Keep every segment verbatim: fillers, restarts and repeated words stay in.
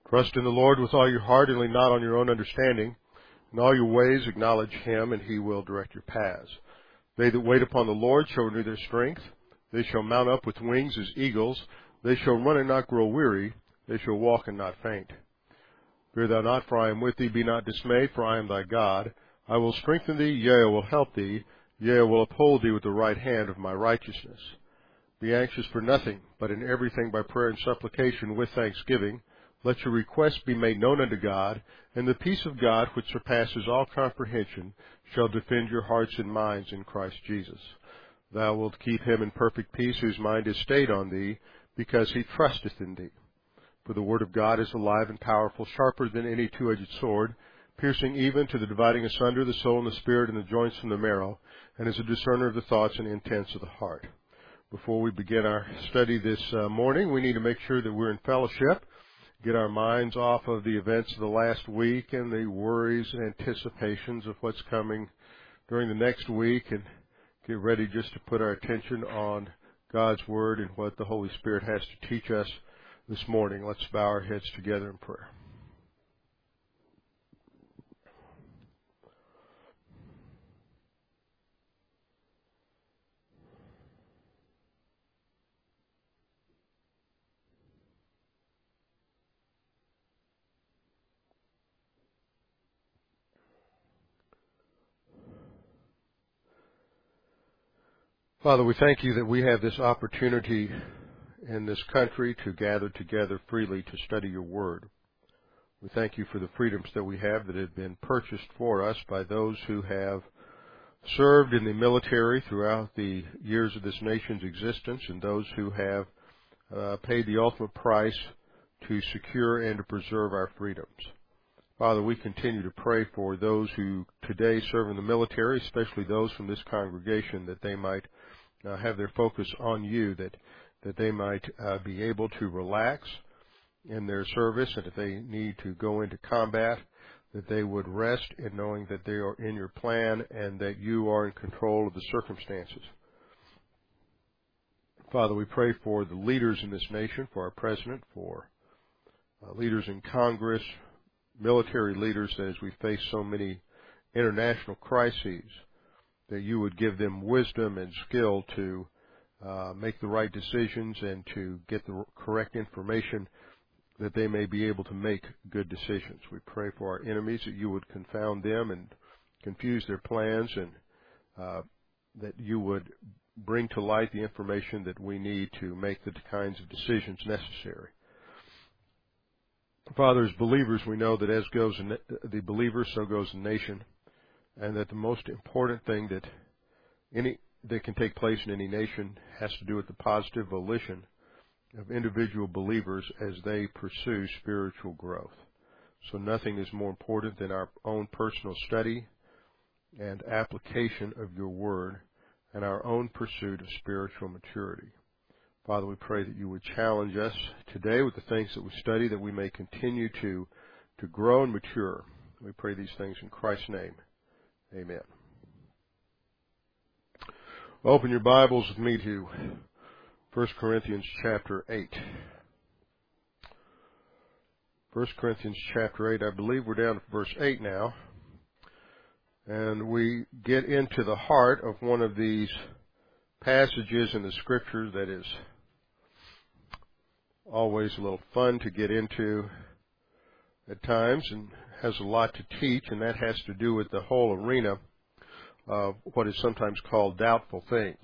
Trust in the Lord with all your heart and lean not on your own understanding. In all your ways acknowledge him, and he will direct your paths. They that wait upon the Lord shall renew their strength. They shall mount up with wings as eagles. They shall run and not grow weary. They shall walk and not faint. Fear thou not, for I am with thee. Be not dismayed, for I am thy God. I will strengthen thee, yea, I will help thee. Yea, I will uphold thee with the right hand of my righteousness. Be anxious for nothing, but in everything by prayer and supplication with thanksgiving. Let your requests be made known unto God, and the peace of God, which surpasses all comprehension, shall defend your hearts and minds in Christ Jesus. Thou wilt keep him in perfect peace whose mind is stayed on thee, because he trusteth in thee. For the word of God is alive and powerful, sharper than any two-edged sword, piercing even to the dividing asunder the soul and the spirit and the joints from the marrow, and is a discerner of the thoughts and intents of the heart. Before we begin our study this uh, morning, we need to make sure that we're in fellowship, get our minds off of the events of the last week and the worries and anticipations of what's coming during the next week, and get ready just to put our attention on God's Word and what the Holy Spirit has to teach us this morning. Let's bow our heads together in prayer. Father, we thank you that we have this opportunity in this country to gather together freely to study your word. We thank you for the freedoms that we have that have been purchased for us by those who have served in the military throughout the years of this nation's existence, and those who have uh, paid the ultimate price to secure and to preserve our freedoms. Father, we continue to pray for those who today serve in the military, especially those from this congregation, that they might uh, have their focus on you, that that they might uh, be able to relax in their service, and if they need to go into combat, that they would rest in knowing that they are in your plan and that you are in control of the circumstances. Father, we pray for the leaders in this nation, for our president, for uh, leaders in Congress, military leaders, that as we face so many international crises, that you would give them wisdom and skill to uh, make the right decisions and to get the correct information, that they may be able to make good decisions. We pray for our enemies, that you would confound them and confuse their plans, and uh, that you would bring to light the information that we need to make the kinds of decisions necessary. Father, as believers, we know that as goes the believer, so goes the nation, and that the most important thing that any that can take place in any nation has to do with the positive volition of individual believers as they pursue spiritual growth. So nothing is more important than our own personal study and application of your word and our own pursuit of spiritual maturity. Father, we pray that you would challenge us today with the things that we study, that we may continue to, to grow and mature. We pray these things in Christ's name. Amen. Open your Bibles with me to First Corinthians chapter eight. First Corinthians chapter eight, I believe we're down to verse eight now. And we get into the heart of one of these passages in the Scripture that is always a little fun to get into at times and has a lot to teach, and that has to do with the whole arena of what is sometimes called doubtful things.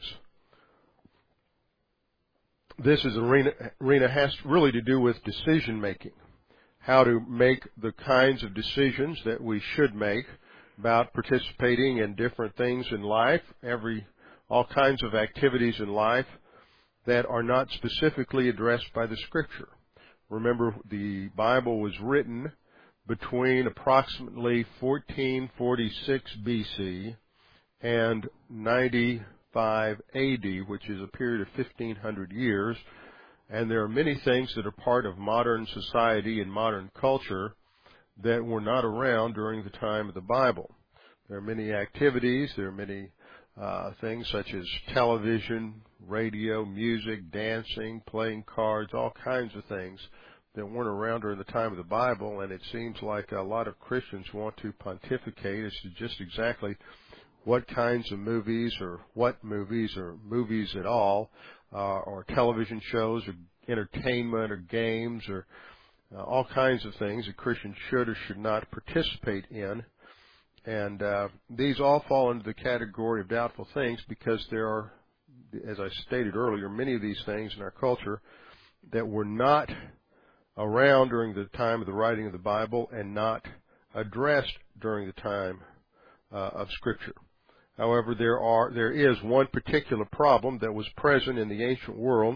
This is arena, arena has really to do with decision making, how to make the kinds of decisions that we should make about participating in different things in life, every all kinds of activities in life that are not specifically addressed by the Scripture. Remember, the Bible was written between approximately fourteen forty-six B C and ninety-five A D, which is a period of fifteen hundred years, and there are many things that are part of modern society and modern culture that were not around during the time of the Bible. There are many activities, there are many uh, things such as television, radio, music, dancing, playing cards, all kinds of things that weren't around during the time of the Bible, and it seems like a lot of Christians want to pontificate as to just exactly what kinds of movies or what movies or movies at all, uh, or television shows or entertainment or games or uh, all kinds of things that Christians should or should not participate in. And uh, these all fall into the category of doubtful things because there are, as I stated earlier, many of these things in our culture that were not around during the time of the writing of the Bible and not addressed during the time uh, of Scripture. However, there are there is one particular problem that was present in the ancient world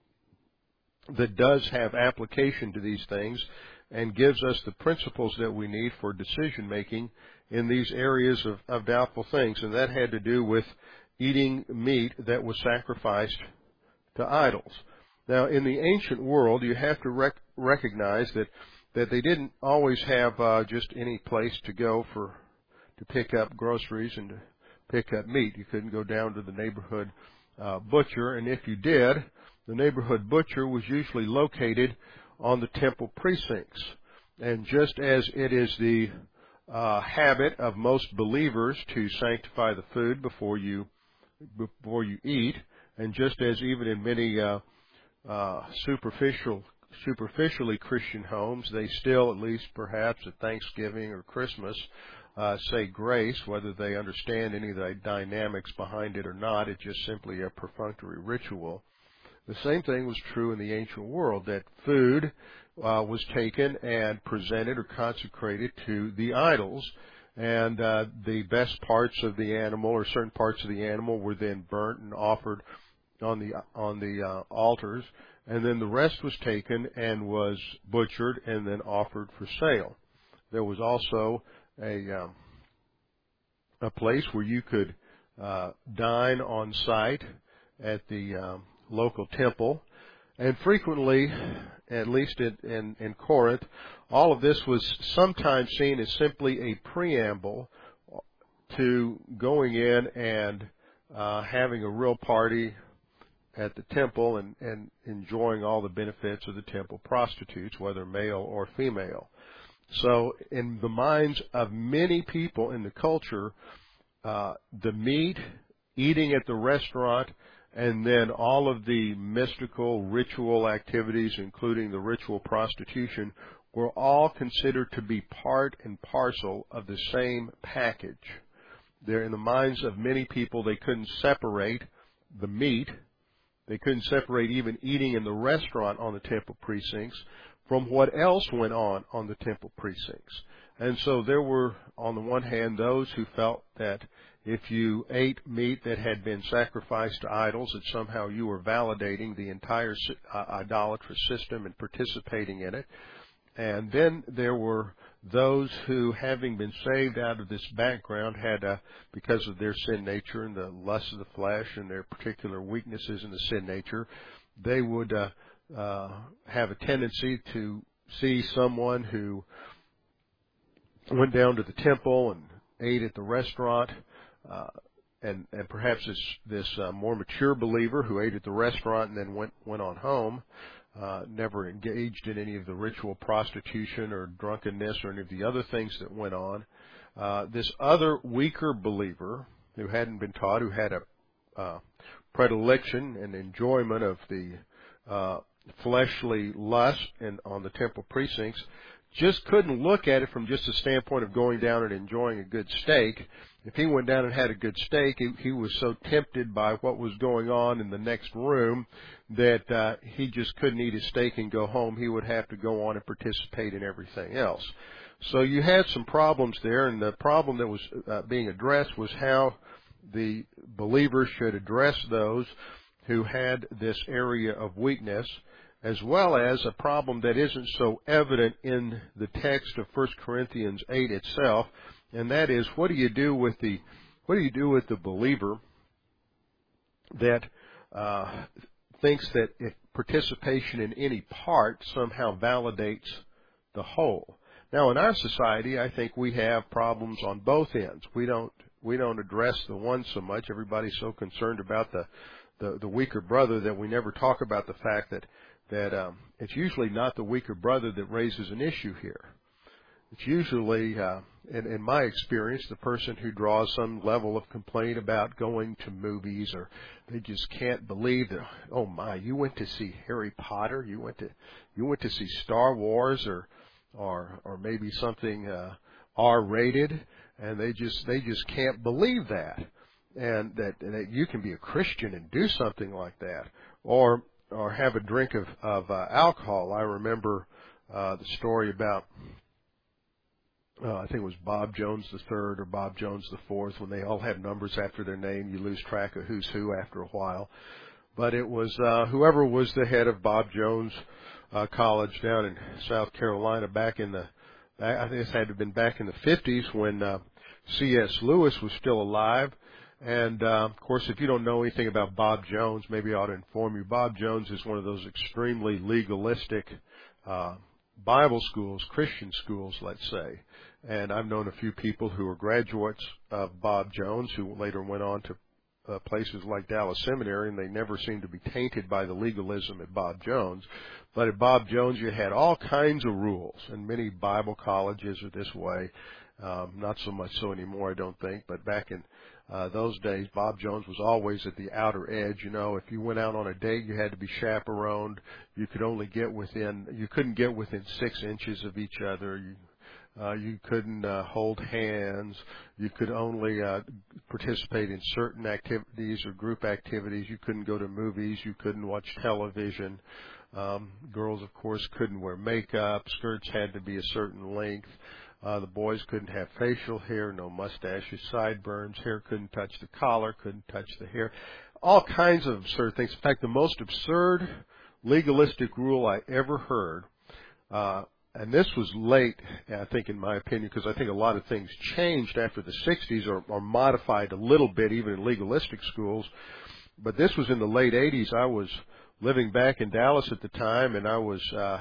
that does have application to these things and gives us the principles that we need for decision making in these areas of, of doubtful things, and that had to do with eating meat that was sacrificed to idols. Now, in the ancient world, you have to rec- recognize that, that they didn't always have uh, just any place to go for to pick up groceries and to pick up meat. You couldn't go down to the neighborhood uh, butcher, and if you did, the neighborhood butcher was usually located on the temple precincts. And just as it is the uh, habit of most believers to sanctify the food before you before you eat, and just as even in many uh, uh, superficial superficially Christian homes, they still, at least perhaps at Thanksgiving or Christmas, uh, say grace, whether they understand any of the dynamics behind it or not. It's just simply a perfunctory ritual. The same thing was true in the ancient world, that food uh, was taken and presented or consecrated to the idols, and uh, the best parts of the animal or certain parts of the animal were then burnt and offered on the on the uh, altars, and then the rest was taken and was butchered and then offered for sale. There was also a um, a place where you could uh, dine on site at the um, local temple, and frequently, at least in, in, in Corinth, all of this was sometimes seen as simply a preamble to going in and uh, having a real party at the temple and, and enjoying all the benefits of the temple prostitutes, whether male or female. So in the minds of many people in the culture, uh, the meat, eating at the restaurant, and then all of the mystical ritual activities, including the ritual prostitution, were all considered to be part and parcel of the same package. There, in the minds of many people, they couldn't separate the meat. They couldn't separate even eating in the restaurant on the temple precincts from what else went on on the temple precincts. And so there were, on the one hand, those who felt that if you ate meat that had been sacrificed to idols, that somehow you were validating the entire uh, idolatrous system and participating in it. And then there were those who, having been saved out of this background, had, uh, because of their sin nature and the lust of the flesh and their particular weaknesses in the sin nature, they would uh, uh, have a tendency to see someone who went down to the temple and ate at the restaurant, uh, and, and perhaps this, this uh, more mature believer who ate at the restaurant and then went, went on home, uh, never engaged in any of the ritual prostitution or drunkenness or any of the other things that went on. Uh, this other weaker believer who hadn't been taught, who had a uh, predilection and enjoyment of the uh, fleshly lust in, on the temple precincts, just couldn't look at it from just a standpoint of going down and enjoying a good steak. If he went down and had a good steak, he, he was so tempted by what was going on in the next room that uh, he just couldn't eat his steak and go home. He would have to go on and participate in everything else. So you had some problems there, and the problem that was uh, being addressed was how the believers should address those who had this area of weakness, as well as a problem that isn't so evident in the text of First Corinthians eight itself, and that is, what do you do with the what do you do with the believer that uh, thinks that if participation in any part somehow validates the whole? Now, in our society, I think we have problems on both ends. We don't we don't address the one so much. Everybody's so concerned about the the, the weaker brother that we never talk about the fact that that um, it's usually not the weaker brother that raises an issue here. It's usually, uh, in, in my experience, the person who draws some level of complaint about going to movies, or they just can't believe that, oh my, you went to see Harry Potter, you went to you went to see Star Wars, or or or maybe something uh, R-rated, and they just they just can't believe that, and that that you can be a Christian and do something like that, or or have a drink of of uh, alcohol. I remember uh, the story about. Uh, I think it was Bob Jones the third or Bob Jones the fourth. When they all have numbers after their name, you lose track of who's who after a while. But it was uh, whoever was the head of Bob Jones uh, College down in South Carolina back in the, I think this had to have been back in the fifties when uh, C S Lewis was still alive. And, uh, of course, if you don't know anything about Bob Jones, maybe I ought to inform you. Bob Jones is one of those extremely legalistic uh Bible schools, Christian schools, let's say. And I've known a few people who were graduates of Bob Jones who later went on to uh, places like Dallas Seminary, and they never seemed to be tainted by the legalism at Bob Jones. But at Bob Jones, you had all kinds of rules, and many Bible colleges are this way. Um, not so much so anymore, I don't think, but back in uh, those days, Bob Jones was always at the outer edge. You know, if you went out on a date, you had to be chaperoned. You could only get within, you couldn't get within six inches of each other. You, uh, you couldn't uh, hold hands. You could only uh, participate in certain activities or group activities. You couldn't go to movies. You couldn't watch television. Um, girls, of course, couldn't wear makeup. Skirts had to be a certain length. Uh, the boys couldn't have facial hair, no mustaches, sideburns. Hair couldn't touch the collar, couldn't touch the hair. All kinds of absurd things. In fact, the most absurd legalistic rule I ever heard, uh, and this was late, I think, in my opinion, because I think a lot of things changed after the sixties or, or modified a little bit, even in legalistic schools. But this was in the late eighties. I was living back in Dallas at the time, and I was uh,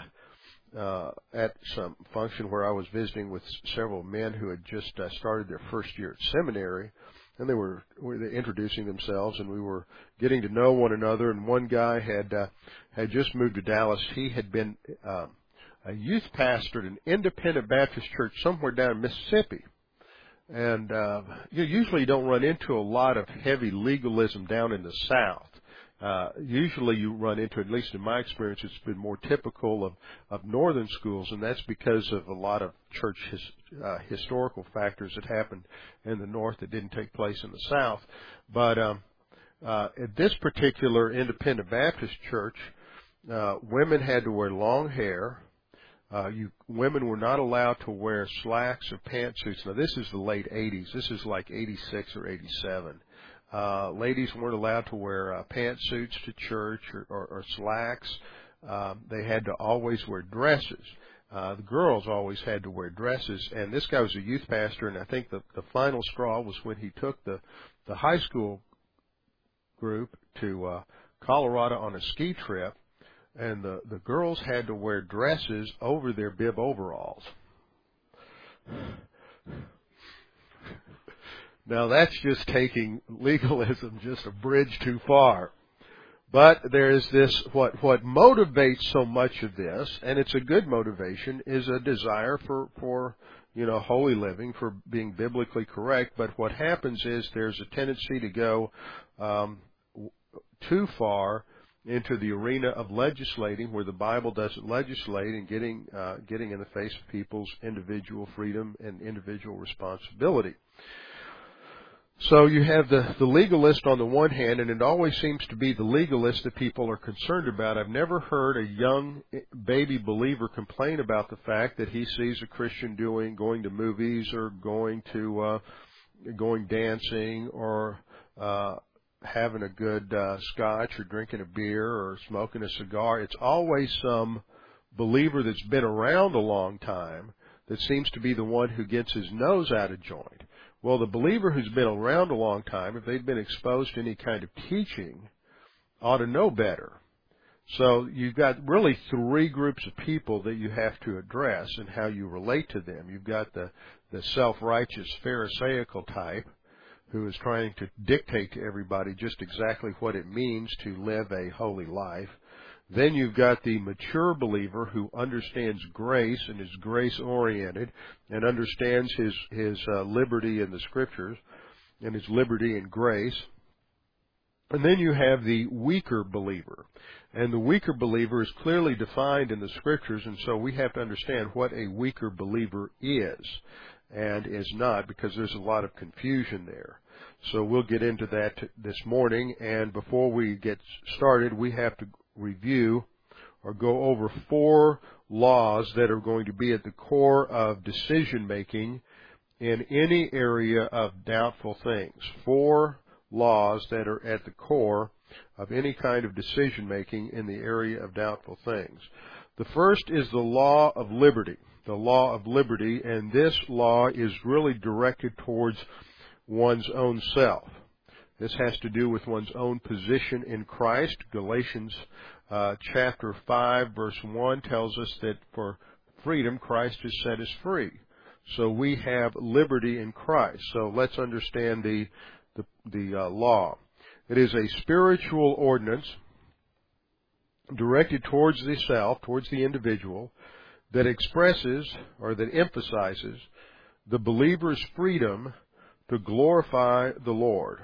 uh, at some function where I was visiting with several men who had just uh, started their first year at seminary, and they were, were introducing themselves, and we were getting to know one another. And one guy had uh, had just moved to Dallas. He had been uh, a youth pastor at an independent Baptist church somewhere down in Mississippi. And uh, you usually don't run into a lot of heavy legalism down in the South. Uh, usually you run into, at least in my experience, it's been more typical of, of northern schools, and that's because of a lot of church his, uh, historical factors that happened in the north that didn't take place in the south. But um, uh, at this particular independent Baptist church, uh, women had to wear long hair. Uh, you, women were not allowed to wear slacks or pantsuits. Now, this is the late eighties. This is like eighty-six or eighty-seven. Uh, ladies weren't allowed to wear uh, pantsuits to church or, or, or slacks. Um, they had to always wear dresses. Uh, the girls always had to wear dresses. And this guy was a youth pastor, and I think the, the final straw was when he took the, the high school group to uh, Colorado on a ski trip, and the, the girls had to wear dresses over their bib overalls. Now, that's just taking legalism just a bridge too far. But there's this, what, what motivates so much of this, and it's a good motivation, is a desire for, for, you know, holy living, for being biblically correct. But what happens is there's a tendency to go um, too far into the arena of legislating where the Bible doesn't legislate, and getting, uh, getting in the face of people's individual freedom and individual responsibility. So you have the, the legalist on the one hand, and it always seems to be the legalist that people are concerned about. I've never heard a young baby believer complain about the fact that he sees a Christian doing, going to movies or going to, uh, going dancing or, uh, having a good, uh, scotch or drinking a beer or smoking a cigar. It's always some believer that's been around a long time that seems to be the one who gets his nose out of joint. Well, the believer who's been around a long time, if they've been exposed to any kind of teaching, ought to know better. So you've got really three groups of people that you have to address and how you relate to them. You've got the, the self-righteous Pharisaical type who is trying to dictate to everybody just exactly what it means to live a holy life. Then you've got the mature believer who understands grace and is grace-oriented and understands his, his uh, liberty in the Scriptures and his liberty in grace. And then you have the weaker believer. And the weaker believer is clearly defined in the Scriptures, and so we have to understand what a weaker believer is and is not, because there's a lot of confusion there. So we'll get into that this morning, and before we get started, we have to review or go over four laws that are going to be at the core of decision-making in any area of doubtful things. Four laws that are at the core of any kind of decision-making in the area of doubtful things. The first is the law of liberty. The law of liberty, and this law is really directed towards one's own self. This has to do with one's own position in Christ. Galatians uh, chapter five, verse one tells us that for freedom Christ has set us free. So we have liberty in Christ. So let's understand the the, the uh, law. It is a spiritual ordinance directed towards the self, towards the individual, that expresses or that emphasizes the believer's freedom to glorify the Lord.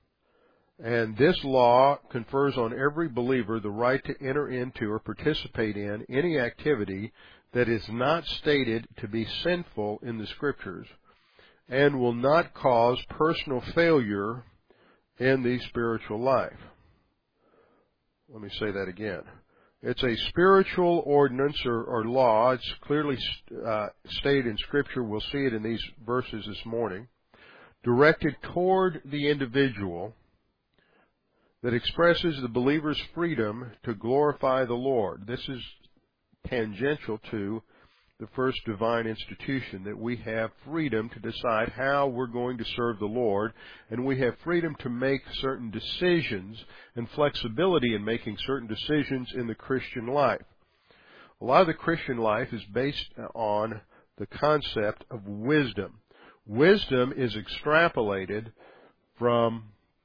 And this law confers on every believer the right to enter into or participate in any activity that is not stated to be sinful in the Scriptures and will not cause personal failure in the spiritual life. Let me say that again. It's a spiritual ordinance or, or law. It's clearly uh, stated in Scripture. We'll see it in these verses this morning. Directed toward the individual that expresses the believer's freedom to glorify the Lord. This is tangential to the first divine institution, that we have freedom to decide how we're going to serve the Lord, and we have freedom to make certain decisions and flexibility in making certain decisions in the Christian life. A lot of the Christian life is based on the concept of wisdom. Wisdom is extrapolated from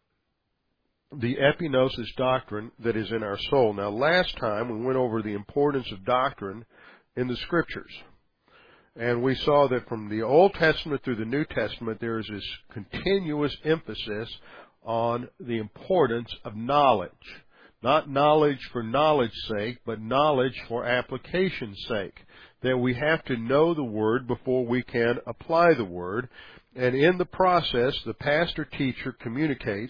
the epignosis doctrine that is in our soul. Now, last time we went over the importance of doctrine in the Scriptures. And we saw that from the Old Testament through the New Testament, there is this continuous emphasis on the importance of knowledge. Not knowledge for knowledge's sake, but knowledge for application's sake. That we have to know the Word before we can apply the Word. And in the process, the pastor-teacher communicates,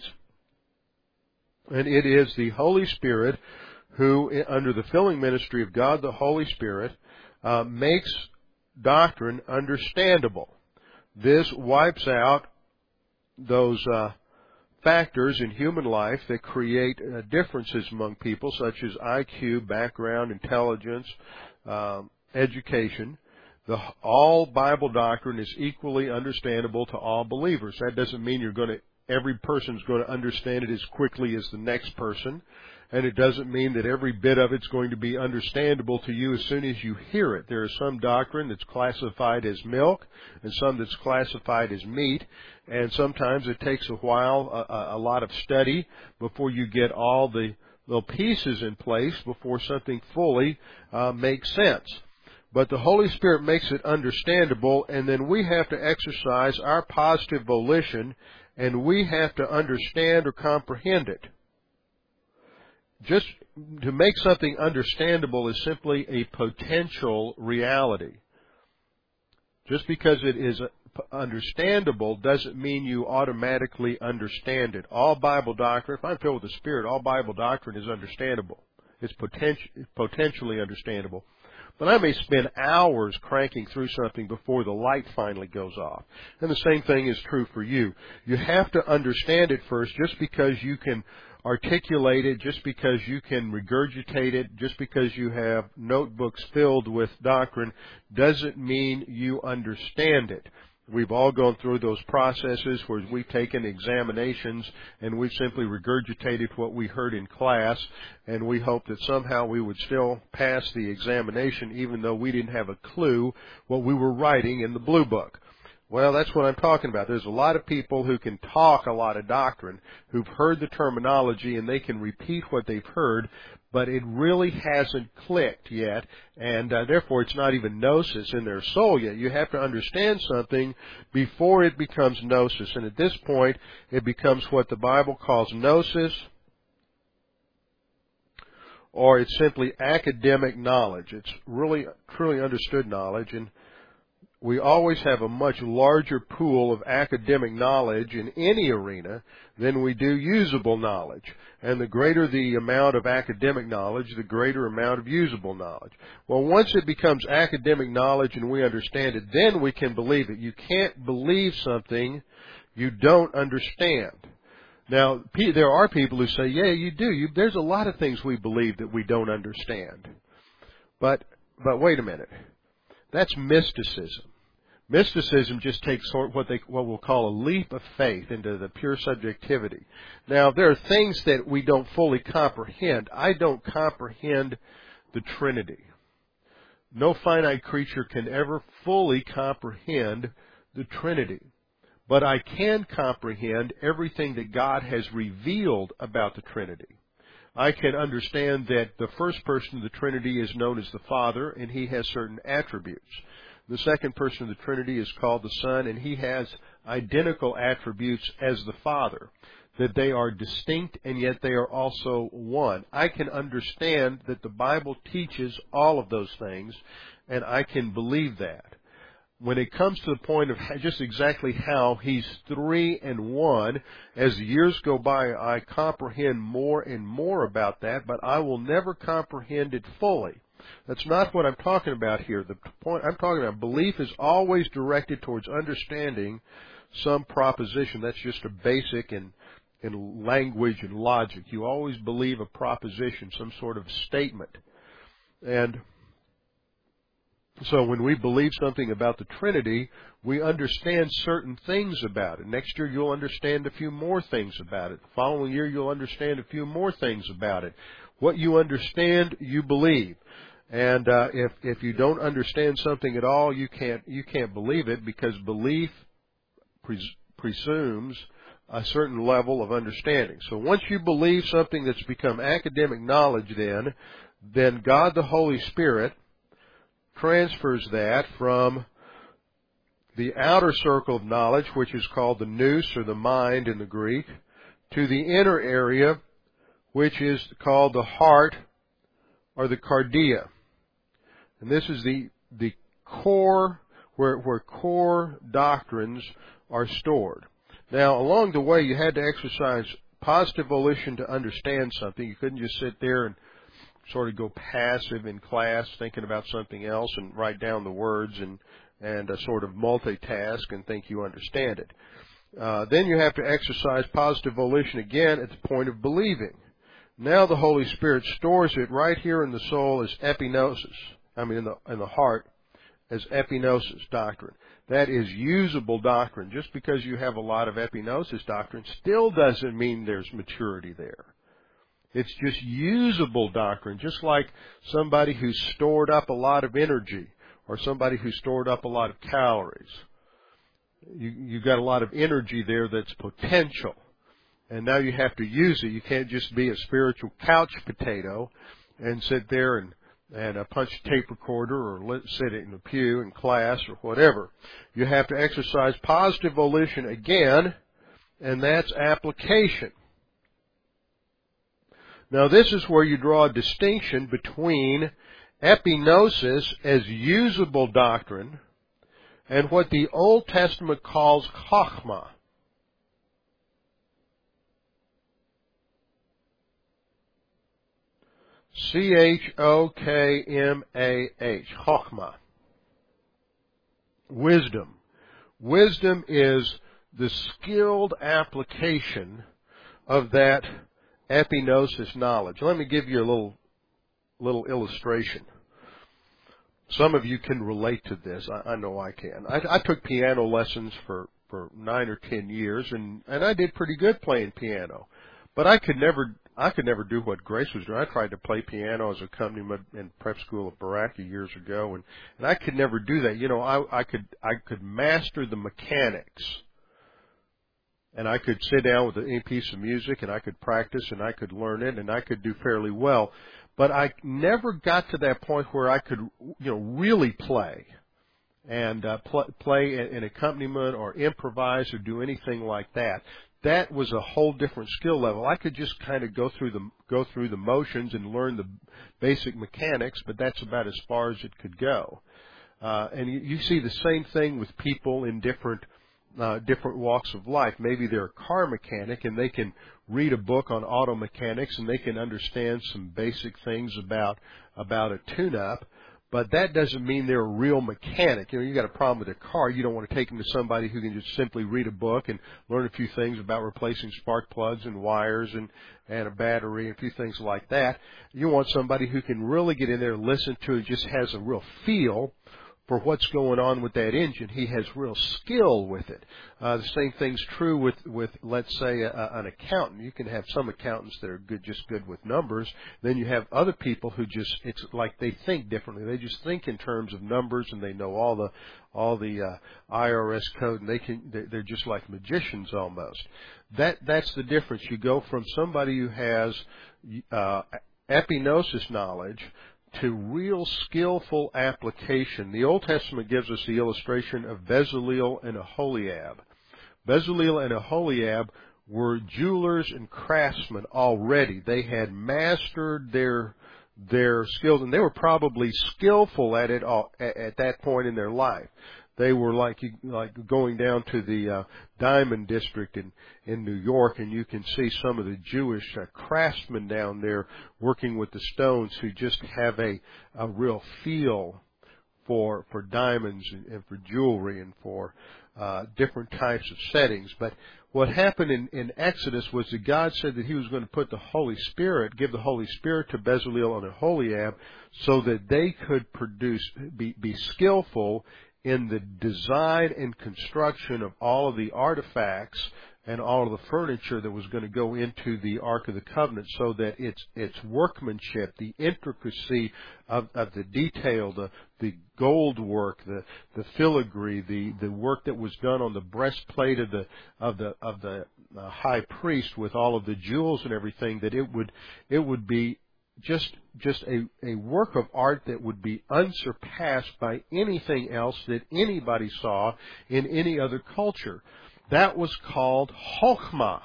and it is the Holy Spirit who, under the filling ministry of God the Holy Spirit, uh, makes doctrine understandable. This wipes out those uh, factors in human life that create uh, differences among people, such as I Q, background, intelligence, um, education. The, all Bible doctrine is equally understandable to all believers. That doesn't mean you're going to every person's going to understand it as quickly as the next person. And it doesn't mean that every bit of it's going to be understandable to you as soon as you hear it. There is some doctrine that's classified as milk and some that's classified as meat. And sometimes it takes a while, a, a lot of study before you get all the little pieces in place before something fully uh, makes sense. But the Holy Spirit makes it understandable, and then we have to exercise our positive volition, and we have to understand or comprehend it. Just to make something understandable is simply a potential reality. Just because it is understandable doesn't mean you automatically understand it. All Bible doctrine, if I'm filled with the Spirit, all Bible doctrine is understandable. It's poten- potentially understandable. But I may spend hours cranking through something before the light finally goes off. And the same thing is true for you. You have to understand it first. Just because you can articulate it, just because you can regurgitate it, just because you have notebooks filled with doctrine, doesn't mean you understand it. We've all gone through those processes where we've taken examinations and we've simply regurgitated what we heard in class, and we hope that somehow we would still pass the examination even though we didn't have a clue what we were writing in the blue book. Well, that's what I'm talking about. There's a lot of people who can talk a lot of doctrine, who've heard the terminology, and they can repeat what they've heard, but it really hasn't clicked yet, and uh, therefore it's not even gnosis in their soul yet. You have to understand something before it becomes gnosis, and at this point it becomes what the Bible calls gnosis, or it's simply academic knowledge. It's really, truly understood knowledge, and we always have a much larger pool of academic knowledge in any arena than we do usable knowledge. And the greater the amount of academic knowledge, the greater amount of usable knowledge. Well, once it becomes academic knowledge and we understand it, then we can believe it. You can't believe something you don't understand. Now, there are people who say, yeah, you do. You, there's a lot of things we believe that we don't understand. But, but wait a minute. That's mysticism. Mysticism just takes sort of what they what we'll call a leap of faith into the pure subjectivity. Now, there are things that we don't fully comprehend. I don't comprehend the Trinity. No finite creature can ever fully comprehend the Trinity. But I can comprehend everything that God has revealed about the Trinity. I can understand that the first person of the Trinity is known as the Father, and He has certain attributes. The second person of the Trinity is called the Son, and He has identical attributes as the Father, that they are distinct and yet they are also one. I can understand that the Bible teaches all of those things, and I can believe that. When it comes to the point of just exactly how He's three and one, as the years go by, I comprehend more and more about that, but I will never comprehend it fully. That's not what I'm talking about here. The point I'm talking about, belief is always directed towards understanding some proposition. That's just a basic in, in language and logic. You always believe a proposition, some sort of statement. And so when we believe something about the Trinity, we understand certain things about it. Next year you'll understand a few more things about it. The following year you'll understand a few more things about it. What you understand, you believe. And uh, if if you don't understand something at all, you can't you can't believe it, because belief pres- presumes a certain level of understanding. So once you believe something that's become academic knowledge, then then God the Holy Spirit transfers that from the outer circle of knowledge, which is called the nous, or the mind in the Greek, to the inner area, which is called the heart, or the cardia. And this is the the core, where where core doctrines are stored. Now, along the way, you had to exercise positive volition to understand something. You couldn't just sit there and sort of go passive in class thinking about something else and write down the words and, and uh, sort of multitask and think you understand it. Uh, then you have to exercise positive volition again at the point of believing. Now the Holy Spirit stores it right here in the soul as epignosis. I mean, in the, in the heart, as epignosis doctrine. That is usable doctrine. Just because you have a lot of epignosis doctrine still doesn't mean there's maturity there. It's just usable doctrine, just like somebody who stored up a lot of energy or somebody who stored up a lot of calories. You, you've got a lot of energy there that's potential, and now you have to use it. You can't just be a spiritual couch potato and sit there and, and uh, punch a tape recorder or let, sit in the pew in class or whatever. You have to exercise positive volition again, and that's application. Now, this is where you draw a distinction between epignosis as usable doctrine and what the Old Testament calls chokhmah. C H O K M A H, chokhmah. Wisdom. Wisdom is the skilled application of that epignosis knowledge. Let me give you a little little illustration. Some of you can relate to this. I, I know I can. I, I took piano lessons for, for nine or ten years, and, and I did pretty good playing piano. But I could never I could never do what Grace was doing. I tried to play piano as accompaniment in prep school at Baraka years ago, and, and I could never do that. You know, I, I could I could master the mechanics. And I could sit down with a piece of music and I could practice and I could learn it and I could do fairly well. but I never got to that point where I could, you know, really play and uh, pl- play an accompaniment or improvise or do anything like that. That was a whole different skill level. I could just kind of go through the go through the motions and learn the basic mechanics, but that's about as far as it could go. Uh, and you, you see the same thing with people in different uh, different walks of life. Maybe they're a car mechanic and they can read a book on auto mechanics and they can understand some basic things about about a tune-up. But that doesn't mean they're a real mechanic. You know, you got a problem with a car, you don't want to take them to somebody who can just simply read a book and learn a few things about replacing spark plugs and wires and, and a battery and a few things like that. You want somebody who can really get in there and listen to it, just has a real feel for what's going on with that engine. He has real skill with it. Uh, the same thing's true with, with let's say, a, a, an accountant. You can have some accountants that are good, just good with numbers. Then you have other people who just, it's like they think differently. They just think in terms of numbers, and they know all the, all the uh, I R S code, and they can, they're just like magicians almost. That, that's the difference. You go from somebody who has uh, epignosis knowledge to real skillful application. The Old Testament gives us the illustration of Bezaleel and Aholiab. Bezaleel and Aholiab were jewelers and craftsmen already. They had mastered their their skills, and they were probably skillful at it all, at, at that point in their life. They were like like going down to the uh, Diamond District in, in New York, and you can see some of the Jewish uh, craftsmen down there working with the stones who just have a, a real feel for for diamonds and, and for jewelry and for uh, different types of settings. But what happened in, in Exodus was that God said that He was going to put the Holy Spirit, give the Holy Spirit to Bezaleel and Aholiab, so that they could produce, be, be skillful in the design and construction of all of the artifacts and all of the furniture that was going to go into the Ark of the Covenant, so that its its workmanship, the intricacy of, of the detail, the the gold work, the the filigree, the the work that was done on the breastplate of the of the of the uh, high priest with all of the jewels and everything, that it would it would be just just a, a work of art that would be unsurpassed by anything else that anybody saw in any other culture. That was called chokhmah.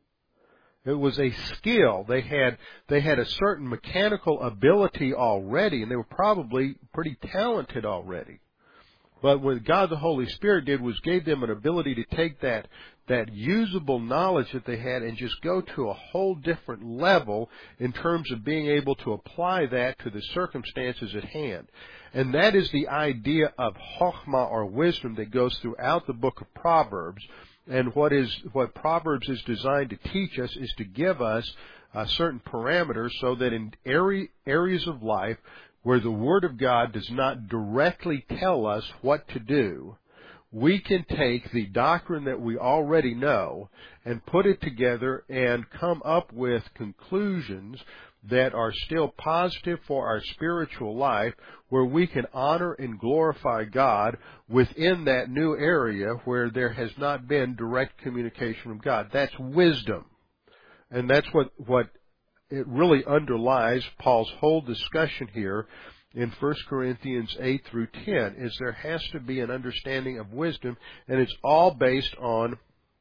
It was a skill. They had they had a certain mechanical ability already, and they were probably pretty talented already. But what God the Holy Spirit did was gave them an ability to take that that usable knowledge that they had and just go to a whole different level in terms of being able to apply that to the circumstances at hand. And that is the idea of chokhmah, or wisdom, that goes throughout the book of Proverbs. And what is what Proverbs is designed to teach us is to give us uh, certain parameters, so that in area, areas of life where the Word of God does not directly tell us what to do, we can take the doctrine that we already know and put it together and come up with conclusions that are still positive for our spiritual life, where we can honor and glorify God within that new area where there has not been direct communication from God. That's wisdom. And that's what, what it really underlies Paul's whole discussion here in First Corinthians eight through ten, is there has to be an understanding of wisdom, and it's all based on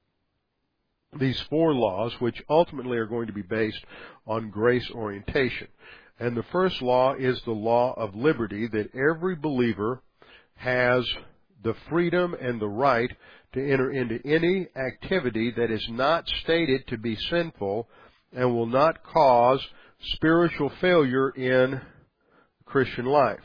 these four laws, which ultimately are going to be based on grace orientation. And the first law is the law of liberty, that every believer has the freedom and the right to enter into any activity that is not stated to be sinful and will not cause spiritual failure in Christian life.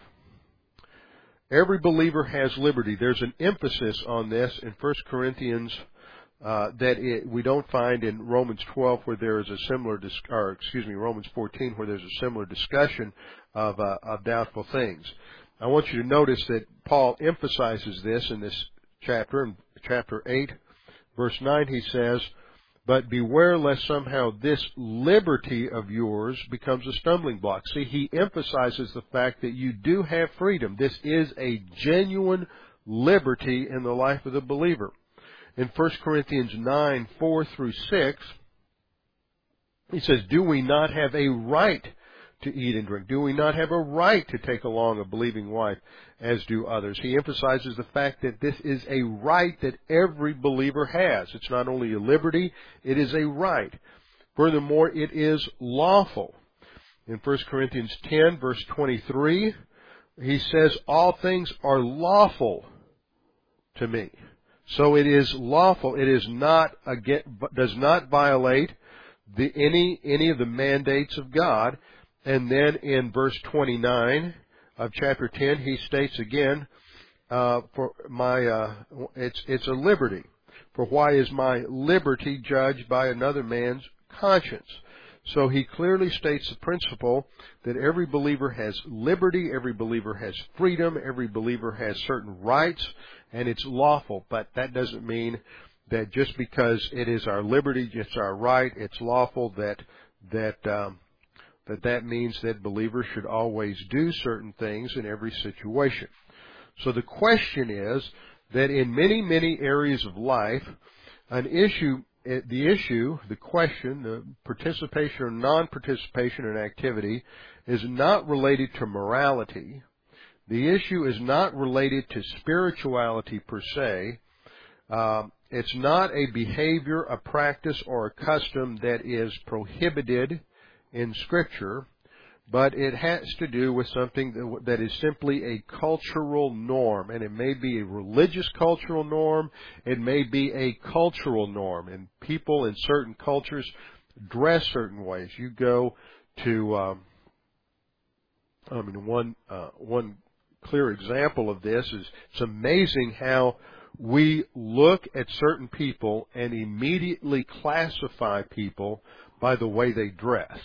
Every believer has liberty. There's an emphasis on this in First Corinthians uh, that it, we don't find in Romans twelve, where there is a similar, dis- or excuse me, Romans fourteen, where there's a similar discussion of, uh, of doubtful things. I want you to notice that Paul emphasizes this in this chapter. In chapter eight, verse nine, he says, "But beware lest somehow this liberty of yours becomes a stumbling block." See, he emphasizes the fact that you do have freedom. This is a genuine liberty in the life of the believer. In First Corinthians nine, four through six, he says, "Do we not have a right to eat and drink? Do we not have a right to take along a believing wife as do others? He emphasizes the fact that this is a right that every believer has. It's not only a liberty, it is a right. Furthermore, it is lawful. In First Corinthians ten, verse twenty-three, he says, all things are lawful to me. So it is lawful. It is not again, does not violate the, any any of the mandates of God. And then in verse twenty-nine of chapter ten, he states again, uh, for my uh, it's it's a liberty. For why is my liberty judged by another man's conscience? So he clearly states the principle that every believer has liberty, every believer has freedom, every believer has certain rights, and it's lawful. But that doesn't mean that just because it is our liberty, it's our right, it's lawful, that that um, that that means that believers should always do certain things in every situation. So the question is that in many, many areas of life, an issue The issue, the question, the participation or non-participation in activity is not related to morality. The issue is not related to spirituality per se. Um, it's not a behavior, a practice, or a custom that is prohibited in Scripture, but it has to do with something that, that is simply a cultural norm. And it may be a religious cultural norm. It may be a cultural norm. And people in certain cultures dress certain ways. You go to, um, I mean, one, uh, one clear example of this is it's amazing how we look at certain people and immediately classify people by the way they dress.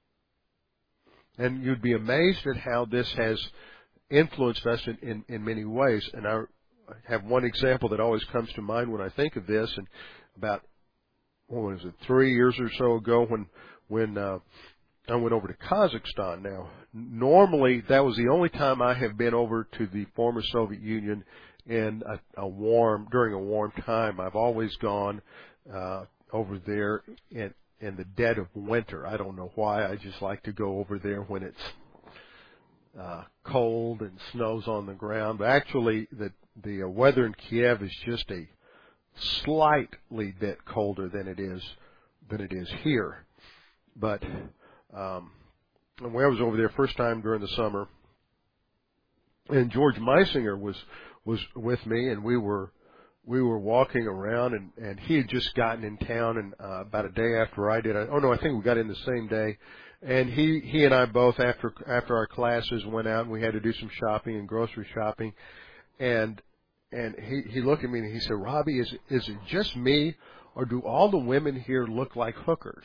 And you'd be amazed at how this has influenced us in, in, in many ways. And I have one example that always comes to mind when I think of this. And about, what was it, three years or so ago when, when, uh, I went over to Kazakhstan. Now, normally that was the only time I have been over to the former Soviet Union in a, a warm, during a warm time. I've always gone, uh, over there in, in the dead of winter. I don't know why. I just like to go over there when it's uh, cold and snows on the ground. But actually, the the uh, weather in Kiev is just a slightly bit colder than it is than it is here. But um, when I was over there first time during the summer, and George Meisinger was was with me, and we were. We were walking around, and, and he had just gotten in town, and uh, about a day after I did. I, oh no, I think we got in the same day. And he he and I both, after after our classes, went out and we had to do some shopping and grocery shopping. And and he he looked at me and he said, "Robbie, is is it just me, or do all the women here look like hookers?"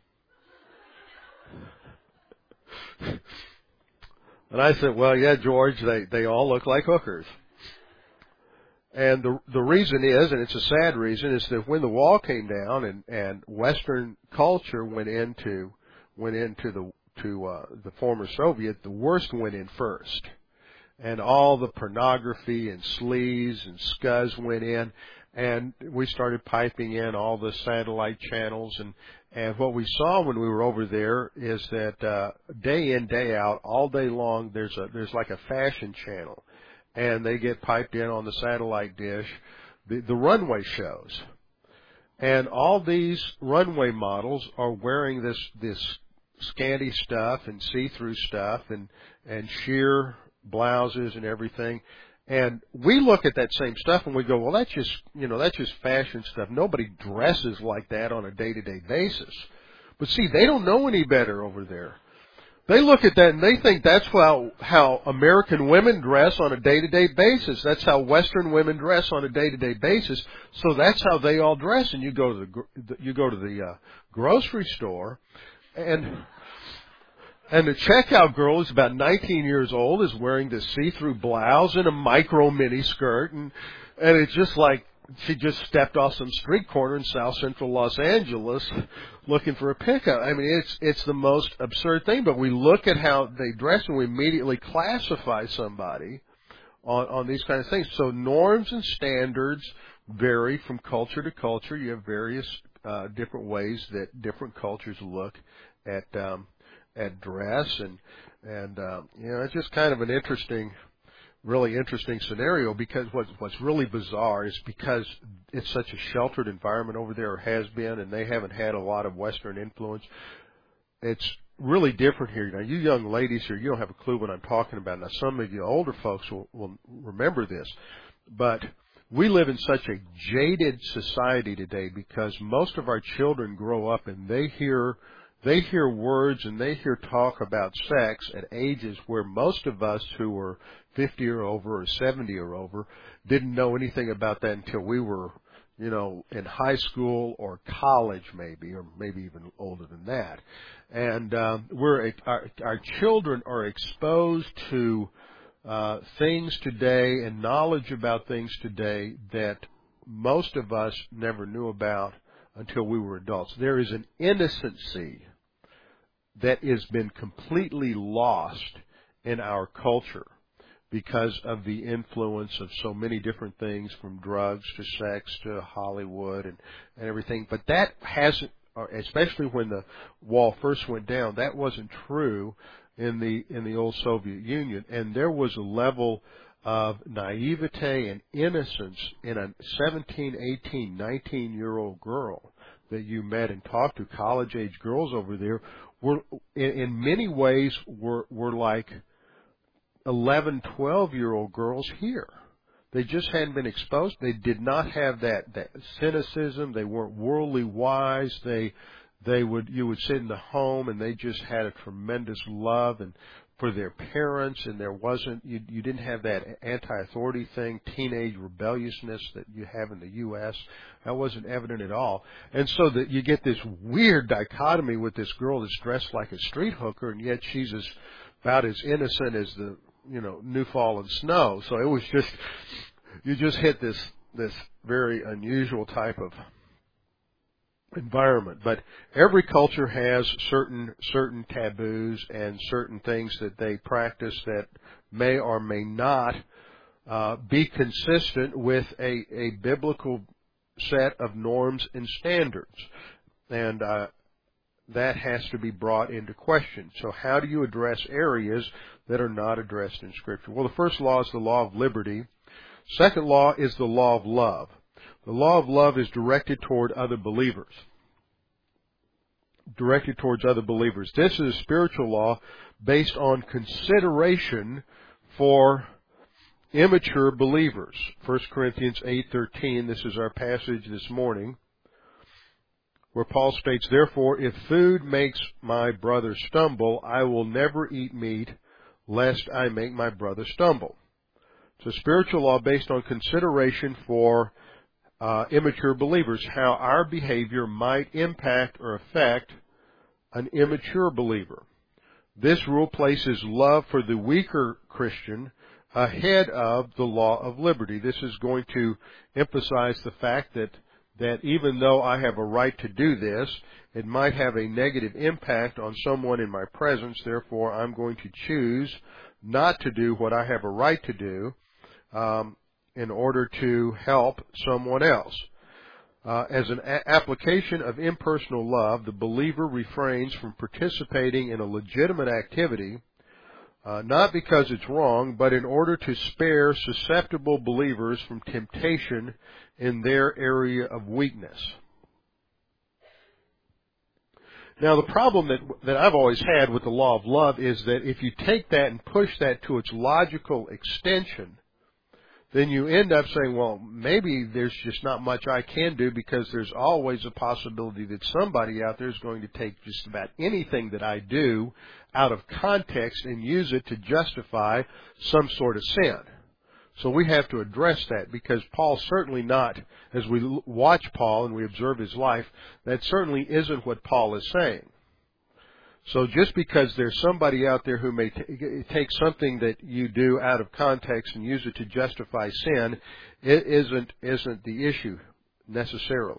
And I said, "Well, yeah, George, they they all look like hookers." And the the reason is, and it's a sad reason, is that when the wall came down and, and Western culture went into went into the to uh, the former Soviet, the worst went in first, and all the pornography and sleaze and scuzz went in, and we started piping in all the satellite channels, and and what we saw when we were over there is that uh, day in day out, all day long, there's a there's like a fashion channel. And they get piped in on the satellite dish, the, the runway shows. And all these runway models are wearing this, this scanty stuff and see-through stuff and, and sheer blouses and everything. And we look at that same stuff and we go, well, that's just, you know, that's just fashion stuff. Nobody dresses like that on a day-to-day basis. But see, they don't know any better over there. They look at that and they think that's how, how American women dress on a day-to-day basis. That's how Western women dress on a day-to-day basis. So that's how they all dress. And you go to the, you go to the uh, grocery store, and and the checkout girl is about nineteen years old, is wearing this see-through blouse and a micro mini skirt, and and it's just like she just stepped off some street corner in South Central Los Angeles looking for a pickup. I mean, it's it's the most absurd thing, but we look at how they dress and we immediately classify somebody on, on these kinds of things. So norms and standards vary from culture to culture. You have various uh, different ways that different cultures look at um, at dress, and and uh, you know, it's just kind of an interesting, really interesting scenario, because what's what's really bizarre is because it's such a sheltered environment over there, or has been, and they haven't had a lot of Western influence. It's really different here. Now, you young ladies here, you don't have a clue what I'm talking about. Now, some of you older folks will, will remember this, but we live in such a jaded society today because most of our children grow up and they hear they hear words and they hear talk about sex at ages where most of us who were fifty or over or seventy or over didn't know anything about that until we were, you know, in high school or college maybe, or maybe even older than that. And um, we're our, our children are exposed to uh, things today and knowledge about things today that most of us never knew about until we were adults. There is an innocency that has been completely lost in our culture because of the influence of so many different things, from drugs to sex to Hollywood and, and everything. But that hasn't, especially when the wall first went down, that wasn't true in the in the old Soviet Union. And there was a level of naivete and innocence in a seventeen, eighteen, nineteen-year-old girl that you met and talked to. College-age girls over there were, in, in many ways, were were like eleven, twelve-year-old girls here. They just hadn't been exposed. They did not have that, that cynicism. They weren't worldly wise. They, they would, you would sit in the home and they just had a tremendous love and for their parents, and there wasn't, you, you didn't have that anti-authority thing, teenage rebelliousness that you have in the U S That wasn't evident at all. And so that you get this weird dichotomy with this girl that's dressed like a street hooker, and yet she's as, about as innocent as the, you know, new fallen snow. So it was just, you just hit this, this very unusual type of environment. But every culture has certain, certain taboos and certain things that they practice that may or may not uh, be consistent with a, a biblical set of norms and standards. And, uh, that has to be brought into question. So how do you address areas that are not addressed in Scripture? Well, the first law is the law of liberty. Second law is the law of love. The law of love is directed toward other believers. Directed towards other believers. This is a spiritual law based on consideration for immature believers. First Corinthians eight thirteen, this is our passage this morning, where Paul states, "Therefore, if food makes my brother stumble, I will never eat meat, lest I make my brother stumble." It's a spiritual law based on consideration for uh, immature believers, how our behavior might impact or affect an immature believer. This rule places love for the weaker Christian ahead of the law of liberty. This is going to emphasize the fact that that even though I have a right to do this, it might have a negative impact on someone in my presence. Therefore, I'm going to choose not to do what I have a right to do um, in order to help someone else. Uh, as an a- application of impersonal love, the believer refrains from participating in a legitimate activity, uh, not because it's wrong, but in order to spare susceptible believers from temptation in their area of weakness. Now, the problem that that I've always had with the law of love is that if you take that and push that to its logical extension, then you end up saying, well, maybe there's just not much I can do, because there's always a possibility that somebody out there is going to take just about anything that I do out of context and use it to justify some sort of sin. So we have to address that, because Paul's certainly not, as we watch Paul and we observe his life, that certainly isn't what Paul is saying. So just because there's somebody out there who may t- take something that you do out of context and use it to justify sin, it isn't, isn't the issue necessarily.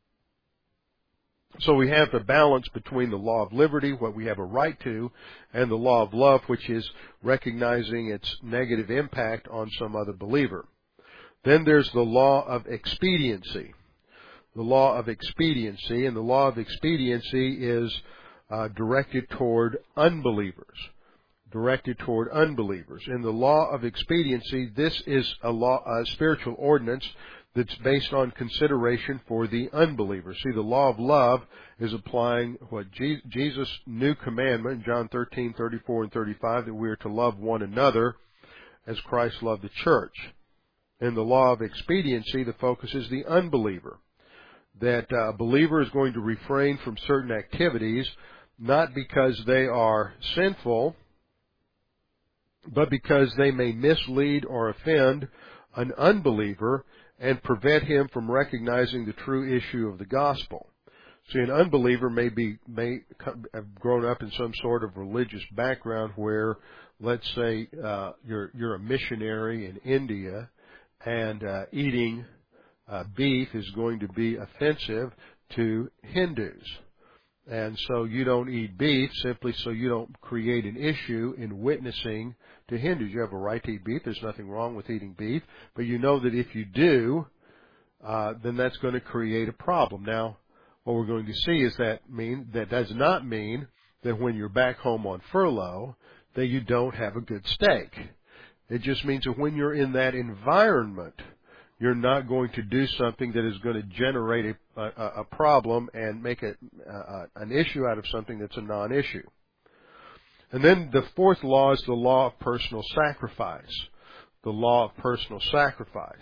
So we have the balance between the law of liberty, what we have a right to, and the law of love, which is recognizing its negative impact on some other believer. Then there's the law of expediency. The law of expediency, and the law of expediency is uh, directed toward unbelievers. Directed toward unbelievers. In the law of expediency, this is a law, a spiritual ordinance that's based on consideration for the unbeliever. See, the law of love is applying what Jesus' new commandment, John thirteen, thirty-four, and thirty-five, that we are to love one another as Christ loved the church. In the law of expediency, the focus is the unbeliever. That a believer is going to refrain from certain activities, not because they are sinful, but because they may mislead or offend an unbeliever and prevent him from recognizing the true issue of the gospel. See, an unbeliever may be may have grown up in some sort of religious background where, let's say, uh, you're you're a missionary in India, and uh, eating uh, beef is going to be offensive to Hindus. And so you don't eat beef simply so you don't create an issue in witnessing to Hindus. You have a right to eat beef. There's nothing wrong with eating beef. But you know that if you do, uh, then that's going to create a problem. Now, what we're going to see is that mean that does not mean that when you're back home on furlough that you don't have a good steak. It just means that when you're in that environment, you're not going to do something that is going to generate a, a, a problem and make it uh, an issue out of something that's a non-issue. And then the fourth law is the law of personal sacrifice. The law of personal sacrifice.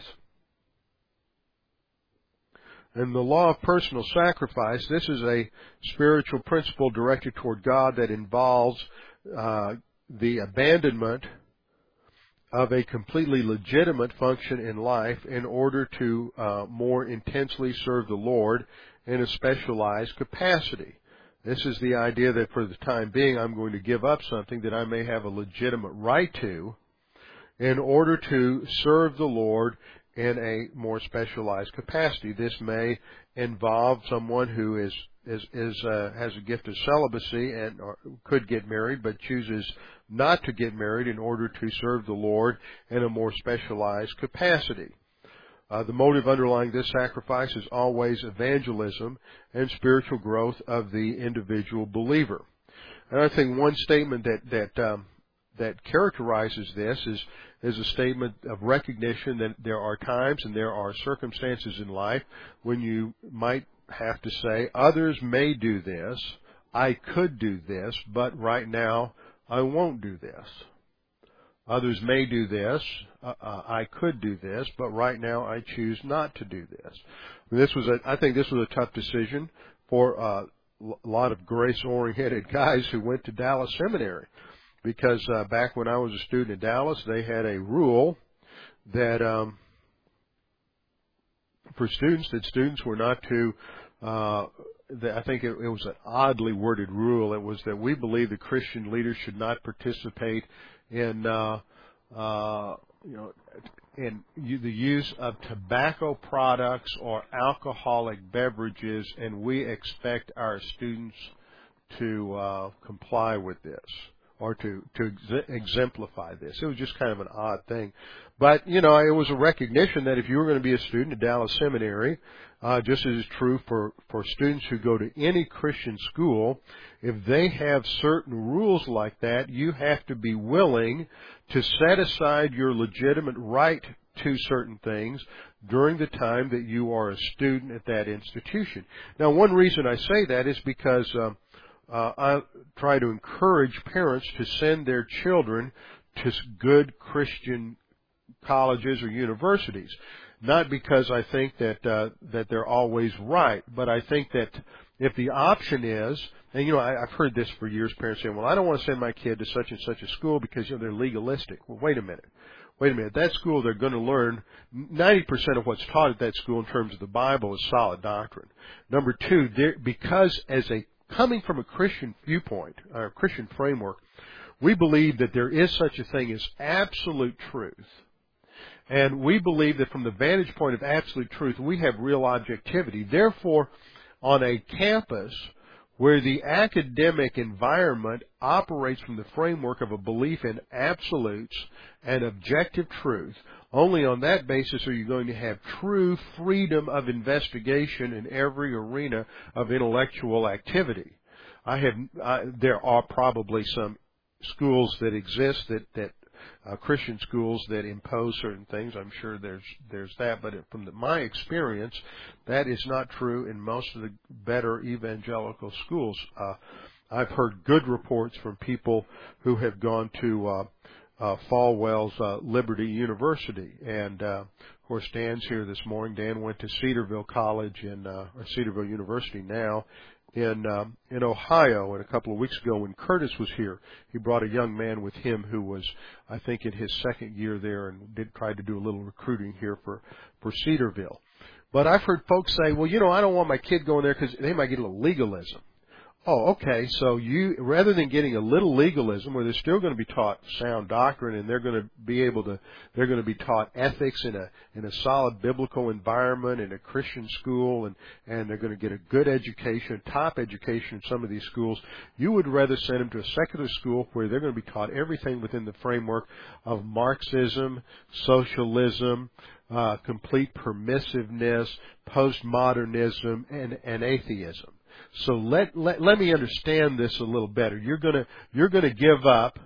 And the law of personal sacrifice, this is a spiritual principle directed toward God that involves uh, the abandonment of a completely legitimate function in life in order to uh, more intensely serve the Lord in a specialized capacity. This is the idea that for the time being I'm going to give up something that I may have a legitimate right to in order to serve the Lord in a more specialized capacity. This may involve someone who is is, is uh, has a gift of celibacy and or could get married but chooses not to get married in order to serve the Lord in a more specialized capacity. Uh, the motive underlying this sacrifice is always evangelism and spiritual growth of the individual believer. And I think one statement that that um, that characterizes this is is a statement of recognition that there are times and there are circumstances in life when you might have to say, others may do this, I could do this, but right now I won't do this. Others may do this, uh, uh, I could do this, but right now I choose not to do this. This was a, I think this was a tough decision for uh, a lot of grace-oriented guys who went to Dallas Seminary. Because uh, back when I was a student in Dallas, they had a rule that um, for students, that students were not to, uh, I think it, it was an oddly worded rule. It was that we believe the Christian leaders should not participate in, uh, uh, you know, in the use of tobacco products or alcoholic beverages, and we expect our students to uh, comply with this, or to, to exemplify this. It was just kind of an odd thing. But, you know, it was a recognition that if you were going to be a student at Dallas Seminary, uh, just as is true for, for students who go to any Christian school, if they have certain rules like that, you have to be willing to set aside your legitimate right to certain things during the time that you are a student at that institution. Now, one reason I say that is because um, Uh, I try to encourage parents to send their children to good Christian colleges or universities. Not because I think that uh, that they're always right, but I think that if the option is, and you know, I, I've heard this for years, parents saying, well, I don't want to send my kid to such and such a school because, you know, they're legalistic. Well, wait a minute. Wait a minute. That school, they're going to learn ninety percent of what's taught at that school in terms of the Bible is solid doctrine. Number two, because as a coming from a Christian viewpoint, or a Christian framework, we believe that there is such a thing as absolute truth. And we believe that from the vantage point of absolute truth, we have real objectivity. Therefore, on a campus where the academic environment operates from the framework of a belief in absolutes and objective truth, only on that basis are you going to have true freedom of investigation in every arena of intellectual activity. I have, I, there are probably some schools that exist that, that, uh, Christian schools that impose certain things. I'm sure there's, there's that, but from the, my experience, that is not true in most of the better evangelical schools. Uh, I've heard good reports from people who have gone to, uh, Uh, Falwell's uh, Liberty University, and uh, of course Dan's here this morning. Dan went to Cedarville College in uh, or Cedarville University now in um, in Ohio. And a couple of weeks ago, when Curtis was here, he brought a young man with him who was, I think, in his second year there, and did try to do a little recruiting here for for Cedarville. But I've heard folks say, well, you know, I don't want my kid going there because they might get a little legalism. Oh, okay. So you, rather than getting a little legalism where they're still going to be taught sound doctrine and they're going to be able to, they're going to be taught ethics in a, in a solid biblical environment in a Christian school, and, and they're going to get a good education, top education in some of these schools, you would rather send them to a secular school where they're going to be taught everything within the framework of Marxism, socialism, uh, complete permissiveness, postmodernism, and, and atheism. So let, let, let me understand this a little better. You're gonna, you're gonna give up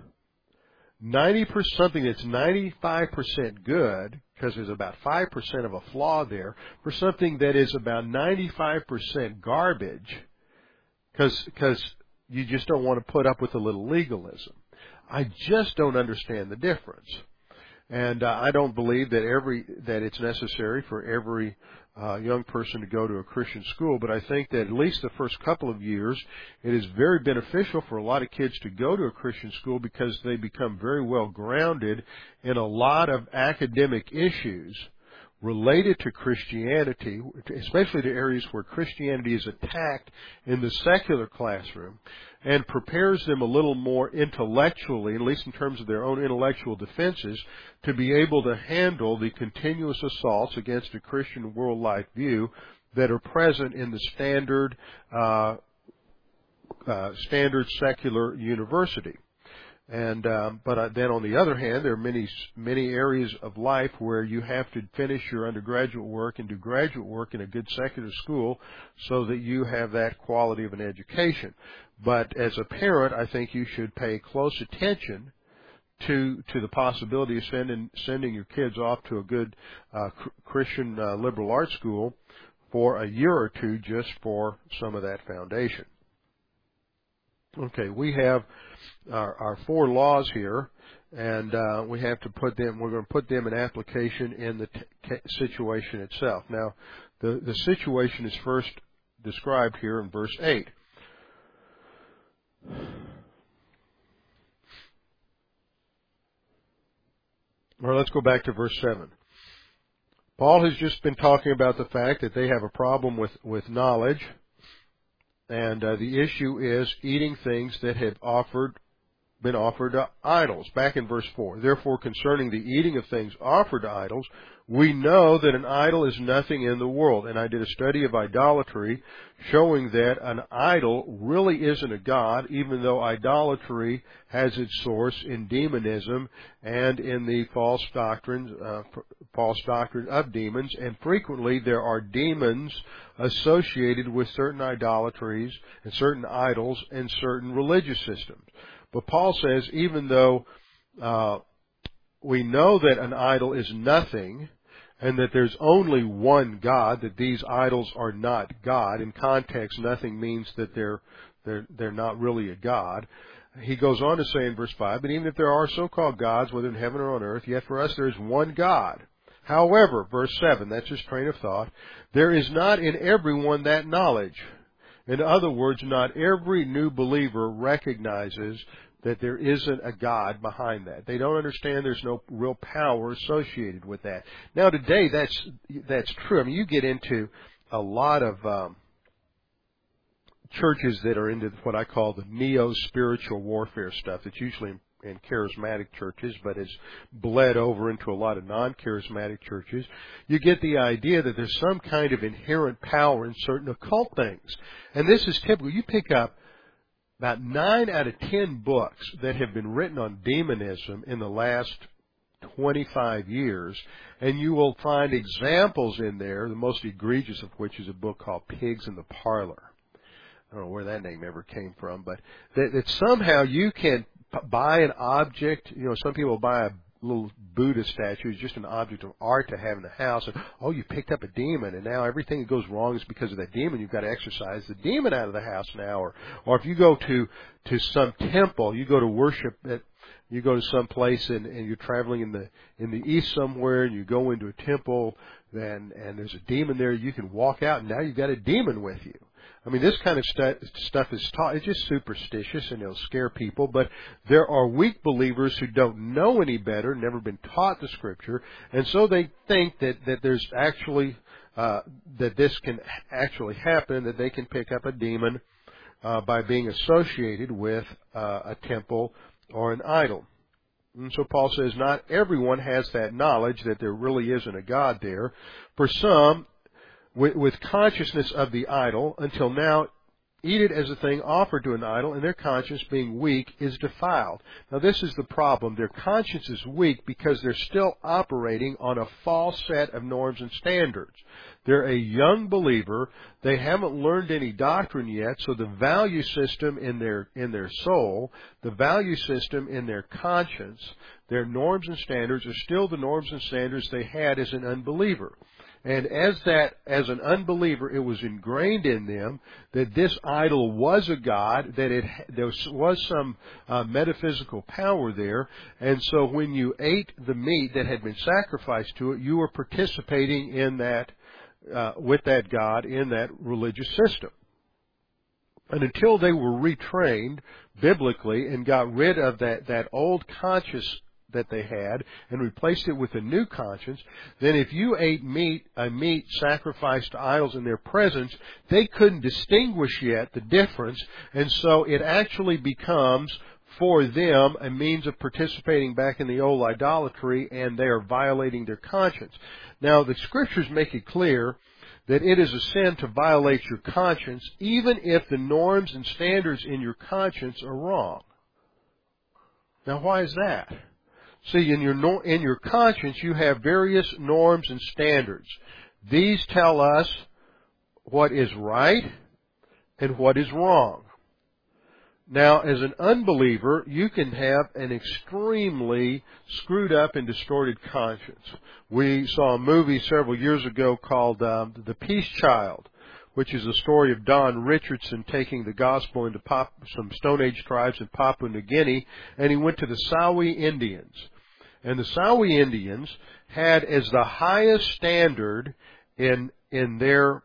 ninety percent, something that's ninety-five percent good, because there's about five percent of a flaw there, for something that is about ninety-five percent garbage, because, because you just don't want to put up with a little legalism. I just don't understand the difference. And uh, I don't believe that every, that it's necessary for every Uh, young person to go to a Christian school, but I think that at least the first couple of years, it is very beneficial for a lot of kids to go to a Christian school because they become very well grounded in a lot of academic issues related to Christianity, especially to areas where Christianity is attacked in the secular classroom, and prepares them a little more intellectually, at least in terms of their own intellectual defenses, to be able to handle the continuous assaults against a Christian world life view that are present in the standard, uh, uh, standard secular university. And um, but uh, then on the other hand, there are many many areas of life where you have to finish your undergraduate work and do graduate work in a good secular school so that you have that quality of an education. But as a parent, I think you should pay close attention to to the possibility of sending sending your kids off to a good uh, Christian uh, liberal arts school for a year or two just for some of that foundation. Okay, we have our, our four laws here, and uh, we have to put them. We're going to put them in application in the t- situation itself. Now, the the situation is first described here in verse eight. Or let's go back to verse seven. Paul has just been talking about the fact that they have a problem with, with knowledge, and uh, the issue is eating things that have offered been offered to idols. Back in verse four. Therefore, concerning the eating of things offered to idols, we know that an idol is nothing in the world. And I did a study of idolatry showing that an idol really isn't a god, even though idolatry has its source in demonism and in the false doctrines, uh, false doctrine of demons. And frequently there are demons associated with certain idolatries and certain idols and certain religious systems. But Paul says, even though uh, we know that an idol is nothing and that there's only one God, that these idols are not God. In context, nothing means that they're they're they're not really a God. He goes on to say in verse five, but even if there are so-called gods, whether in heaven or on earth, yet for us there is one God. However, verse seven, that's his train of thought, there is not in everyone that knowledge. In other words, not every new believer recognizes that there isn't a God behind that. They don't understand there's no real power associated with that. Now today, that's that's true. I mean, you get into a lot of um, churches that are into what I call the neo-spiritual warfare stuff. It's usually in, in charismatic churches, but it's bled over into a lot of non-charismatic churches. You get the idea that there's some kind of inherent power in certain occult things. And this is typical. You pick up about nine out of ten books that have been written on demonism in the last twenty-five years, and you will find examples in there, the most egregious of which is a book called Pigs in the Parlor. I don't know where that name ever came from, but that, that somehow you can p- buy an object. You know, some people buy a little Buddha statue. It's just an object of art to have in the house. And, oh, you picked up a demon, and now everything that goes wrong is because of that demon. You've got to exorcise the demon out of the house now. Or, or if you go to to some temple, you go to worship at You go to some place and, and you're traveling in the in the east somewhere, and you go into a temple, then and there's a demon there. You can walk out, and now you've got a demon with you. I mean, this kind of stu- stuff is taught. It's just superstitious, and it'll scare people. But there are weak believers who don't know any better, never been taught the Scripture, and so they think that that there's actually uh, that this can actually happen, that they can pick up a demon uh, by being associated with uh, a temple or an idol. And so Paul says not everyone has that knowledge that there really isn't a God there. For some, with, with consciousness of the idol, until now, eat it as a thing offered to an idol, and their conscience, being weak, is defiled. Now this is the problem. Their conscience is weak because they're still operating on a false set of norms and standards. They're a young believer. They haven't learned any doctrine yet, so the value system in their in their soul, the value system in their conscience, their norms and standards are still the norms and standards they had as an unbeliever. And as that, as an unbeliever, it was ingrained in them that this idol was a god, that it there was some uh, metaphysical power there, and so when you ate the meat that had been sacrificed to it, you were participating in that, uh, with that god in that religious system. And until they were retrained biblically and got rid of that that old conscious that they had and replaced it with a new conscience, then if you ate meat, a meat sacrificed to idols in their presence, they couldn't distinguish yet the difference, and so it actually becomes for them a means of participating back in the old idolatry, and they are violating their conscience. Now, the Scriptures make it clear that it is a sin to violate your conscience, even if the norms and standards in your conscience are wrong. Now, why is that? See, in your in your conscience, you have various norms and standards. These tell us what is right and what is wrong. Now, as an unbeliever, you can have an extremely screwed up and distorted conscience. We saw a movie several years ago called um, The Peace Child, which is the story of Don Richardson taking the gospel into Pop, some Stone Age tribes in Papua New Guinea, and he went to the Sawi Indians. And the Sawi Indians had as the highest standard in in their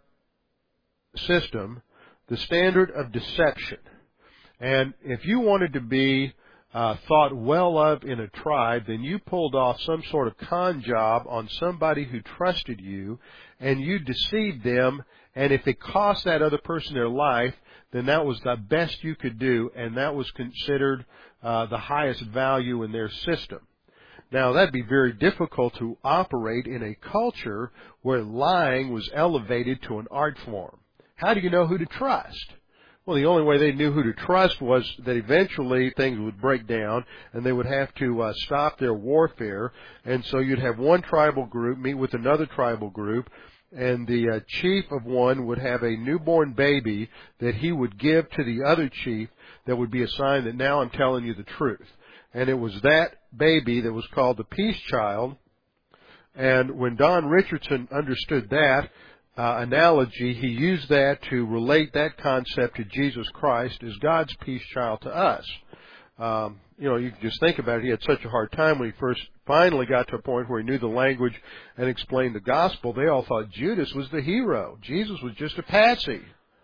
system the standard of deception. And if you wanted to be uh, thought well of in a tribe, then you pulled off some sort of con job on somebody who trusted you, and you deceived them, and if it cost that other person their life, then that was the best you could do, and that was considered uh, the highest value in their system. Now, that'd be very difficult to operate in a culture where lying was elevated to an art form. How do you know who to trust? Well, the only way they knew who to trust was that eventually things would break down and they would have to uh, stop their warfare. And so you'd have one tribal group meet with another tribal group, and the uh, chief of one would have a newborn baby that he would give to the other chief that would be a sign that now I'm telling you the truth. And it was that baby that was called the Peace Child. And when Don Richardson understood that uh, analogy, he used that to relate that concept to Jesus Christ as God's Peace Child to us. Um, you know, you can just think about it. He had such a hard time when he first finally got to a point where he knew the language and explained the gospel. They all thought Judas was the hero. Jesus was just a patsy.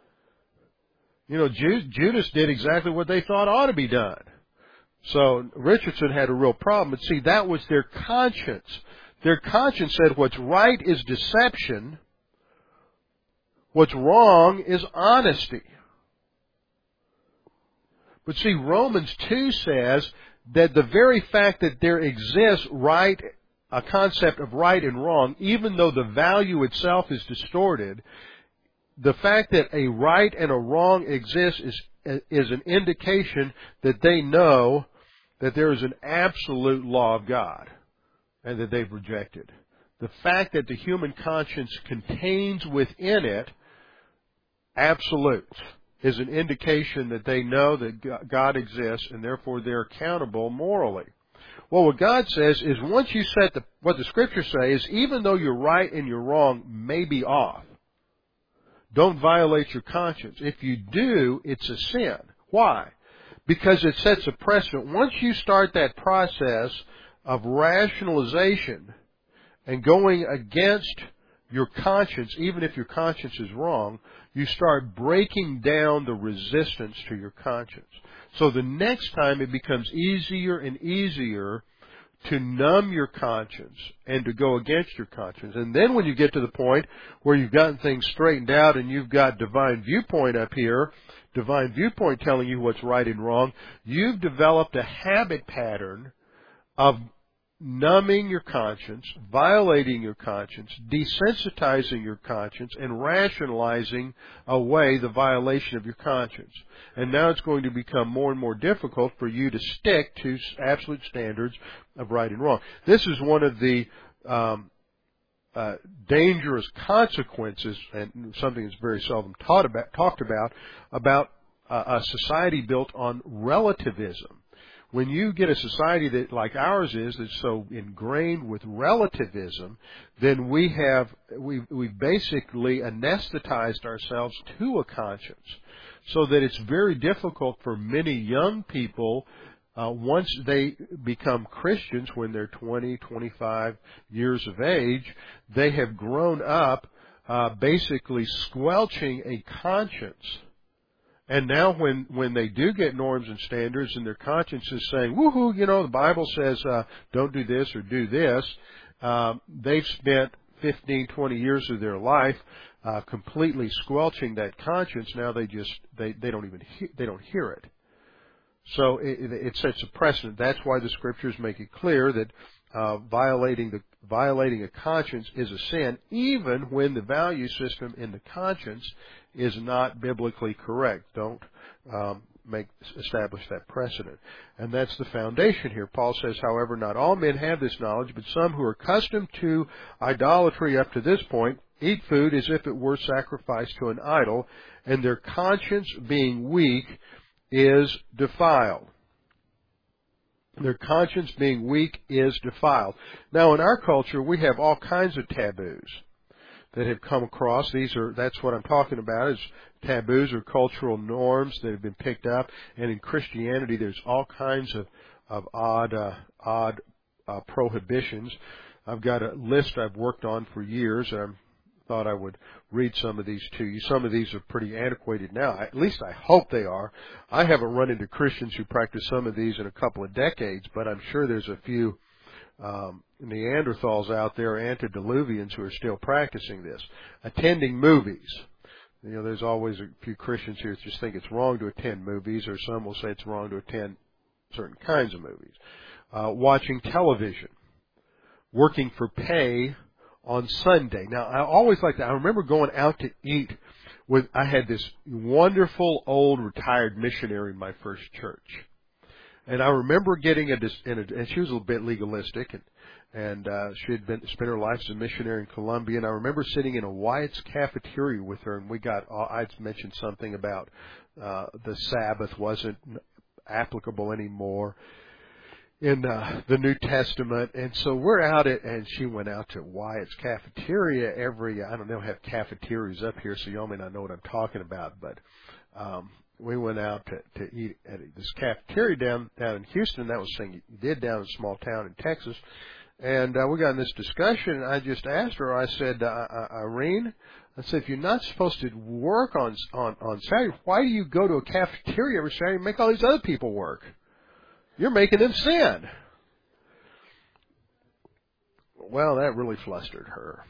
You know, Ju- Judas did exactly what they thought ought to be done. So Richardson had a real problem. But see, that was their conscience. Their conscience said what's right is deception. What's wrong is honesty. But see, Romans two says that the very fact that there exists right, a concept of right and wrong, even though the value itself is distorted, the fact that a right and a wrong exists is, is an indication that they know that there is an absolute law of God and that they've rejected. The fact that the human conscience contains within it absolutes. is an indication that they know that God exists and therefore they're accountable morally. Well, what God says is once you set the, what the Scriptures say is even though you're right and you're wrong may be off, don't violate your conscience. If you do, it's a sin. Why? Because it sets a precedent. Once you start that process of rationalization and going against your conscience, even if your conscience is wrong, you start breaking down the resistance to your conscience. So the next time it becomes easier and easier to numb your conscience and to go against your conscience. And then when you get to the point where you've gotten things straightened out and you've got divine viewpoint up here, divine viewpoint telling you what's right and wrong, you've developed a habit pattern of numbing your conscience, violating your conscience, desensitizing your conscience, and rationalizing away the violation of your conscience. And now it's going to become more and more difficult for you to stick to absolute standards of right and wrong. This is one of the um, uh, dangerous consequences, and something that's very seldom taught about, talked about, about uh, a society built on relativism. When you get a society that, like ours is, that's so ingrained with relativism, then we have, we've, we've basically anesthetized ourselves to a conscience. So that it's very difficult for many young people, uh, once they become Christians when they're twenty, twenty-five years of age, they have grown up, uh, basically squelching a conscience. And now when, when they do get norms and standards and their conscience is saying, woohoo, you know, the Bible says, uh, don't do this or do this, uh, they've spent fifteen, twenty years of their life, uh, completely squelching that conscience. Now they just, they, they don't even, he- they don't hear it. So it, it sets a precedent. That's why the Scriptures make it clear that, uh, violating the, violating a conscience is a sin, even when the value system in the conscience is not biblically correct. Don't um, make establish that precedent. And that's the foundation here. Paul says, however, not all men have this knowledge, but some who are accustomed to idolatry up to this point eat food as if it were sacrificed to an idol, and their conscience being weak is defiled. Their conscience being weak is defiled. Now, in our culture, we have all kinds of taboos that have come across. These are, that's what I'm talking about, is taboos or cultural norms that have been picked up. And in Christianity, there's all kinds of, of odd, uh, odd, uh, prohibitions. I've got a list I've worked on for years. I thought I would read some of these to you. Some of these are pretty antiquated now. At least I hope they are. I haven't run into Christians who practice some of these in a couple of decades, but I'm sure there's a few Um, Neanderthals out there, antediluvians, who are still practicing this. Attending movies. You know, there's always a few Christians here that just think it's wrong to attend movies, or some will say it's wrong to attend certain kinds of movies. Uh, watching television. Working for pay on Sunday. Now, I always like that. I remember going out to eat with, I had this wonderful old retired missionary in my first church. And I remember getting a, in a, and she was a little bit legalistic, and, and, uh, she had been, spent her life as a missionary in Colombia, and I remember sitting in a Wyatt's cafeteria with her, and we got, I'd mentioned something about, uh, the Sabbath wasn't applicable anymore in, uh, the New Testament, and so we're out at, and she went out to Wyatt's cafeteria every, I don't know, have cafeterias up here, so y'all may not know what I'm talking about, but, um, we went out to, to eat at this cafeteria down down in Houston. That was the thing you did down in a small town in Texas. And uh, we got in this discussion, and I just asked her, I said, uh, Irene, I said, if you're not supposed to work on, on, on Saturday, why do you go to a cafeteria every Saturday and make all these other people work? You're making them sin. Well, that really flustered her.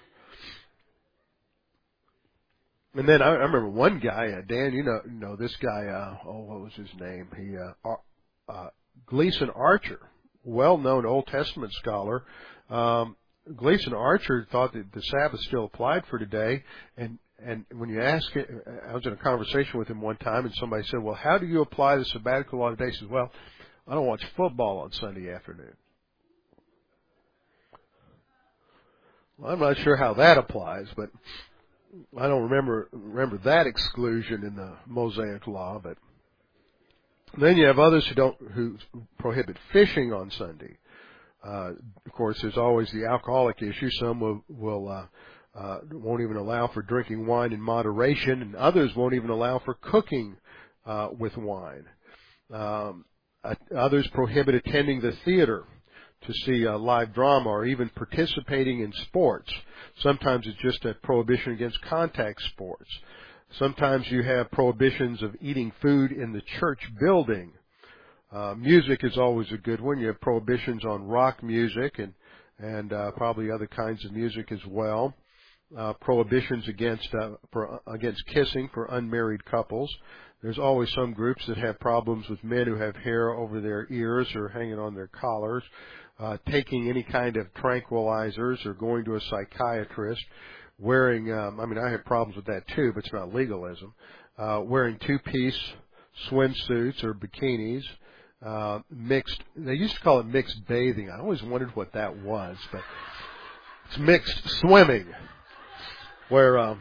And then I, I remember one guy, uh, Dan, you know, you know this guy. Uh, oh, what was his name? He, uh, uh, Gleason Archer, well-known Old Testament scholar. Um, Gleason Archer thought that the Sabbath still applied for today, and and when you ask it, I was in a conversation with him one time, and somebody said, "Well, how do you apply the sabbatical law today?" He says, "Well, I don't watch football on Sunday afternoon." Well, I'm not sure how that applies, but. I don't remember remember that exclusion in the Mosaic Law, but then you have others who don't who prohibit fishing on Sunday. Uh, of course, there's always the alcoholic issue. Some will, will uh, uh, won't even allow for drinking wine in moderation, and others won't even allow for cooking uh, with wine. Um, uh, others prohibit attending the theater to see a live drama or even participating in sports. Sometimes it's just a prohibition against contact sports. Sometimes you have prohibitions of eating food in the church building. Uh, music is always a good one. You have prohibitions on rock music and and uh, probably other kinds of music as well. Uh, prohibitions against uh, for, against kissing for unmarried couples. There's always some groups that have problems with men who have hair over their ears or hanging on their collars, uh, taking any kind of tranquilizers or going to a psychiatrist, wearing, um, I mean, I have problems with that too, but it's not legalism, uh, wearing two-piece swimsuits or bikinis, uh, mixed, they used to call it mixed bathing. I always wondered what that was, but it's mixed swimming, where, um,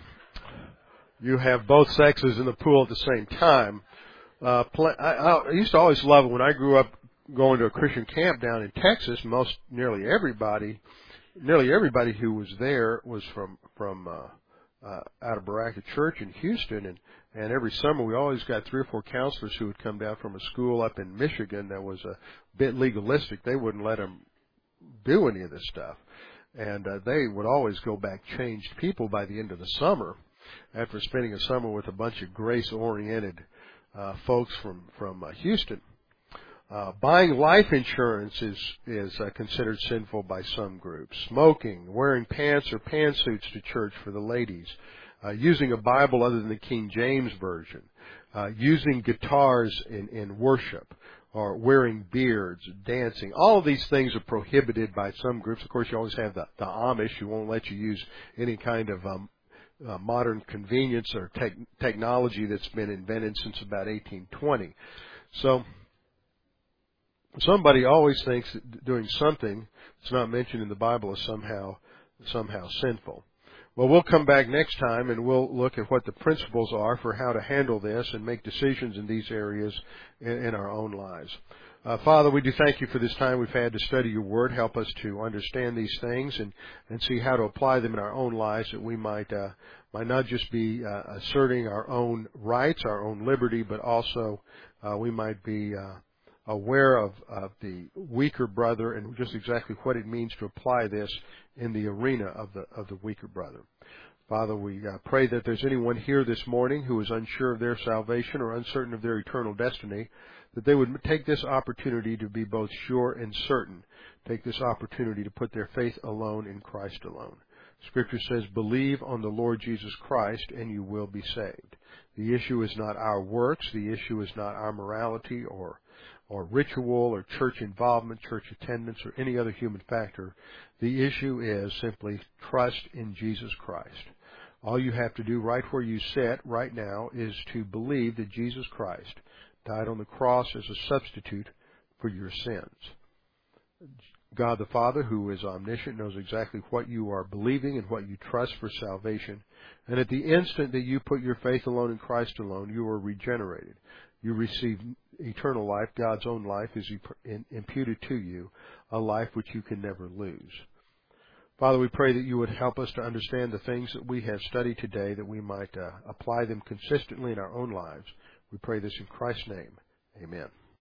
you have both sexes in the pool at the same time. Uh, play, I, I used to always love it when I grew up going to a Christian camp down in Texas. Most, nearly everybody, nearly everybody who was there was from from uh, uh, out of Baraka Church in Houston, and and every summer we always got three or four counselors who would come down from a school up in Michigan that was a bit legalistic. They wouldn't let them do any of this stuff, and uh, they would always go back changed people by the end of the summer, after spending a summer with a bunch of grace-oriented uh, folks from from uh, Houston. Uh, buying life insurance is is uh, considered sinful by some groups. Smoking, wearing pants or pantsuits to church for the ladies, uh, using a Bible other than the King James Version, uh, using guitars in, in worship, or wearing beards, dancing. All of these things are prohibited by some groups. Of course, you always have the, the Amish who won't let you use any kind of um, Uh, modern convenience or te- technology that's been invented since about eighteen twenty. So somebody always thinks that doing something that's not mentioned in the Bible is somehow somehow sinful. Well, we'll come back next time and we'll look at what the principles are for how to handle this and make decisions in these areas in, in our own lives. Uh, Father, we do thank you for this time we've had to study your word. Help us to understand these things and, and see how to apply them in our own lives, that we might, uh, might not just be uh, asserting our own rights, our own liberty, but also uh, we might be uh, aware of, of the weaker brother and just exactly what it means to apply this in the arena of the, of the weaker brother. Father, we uh, pray that there's anyone here this morning who is unsure of their salvation or uncertain of their eternal destiny, that they would take this opportunity to be both sure and certain, take this opportunity to put their faith alone in Christ alone. Scripture says, believe on the Lord Jesus Christ and you will be saved. The issue is not our works. The issue is not our morality or or ritual or church involvement, church attendance, or any other human factor. The issue is simply trust in Jesus Christ. All you have to do right where you sit right now is to believe that Jesus Christ died on the cross as a substitute for your sins. God the Father, who is omniscient, knows exactly what you are believing and what you trust for salvation. And at the instant that you put your faith alone in Christ alone, you are regenerated. You receive eternal life. God's own life is imputed to you, a life which you can never lose. Father, we pray that you would help us to understand the things that we have studied today, that we might uh, apply them consistently in our own lives. We pray this in Christ's name. Amen.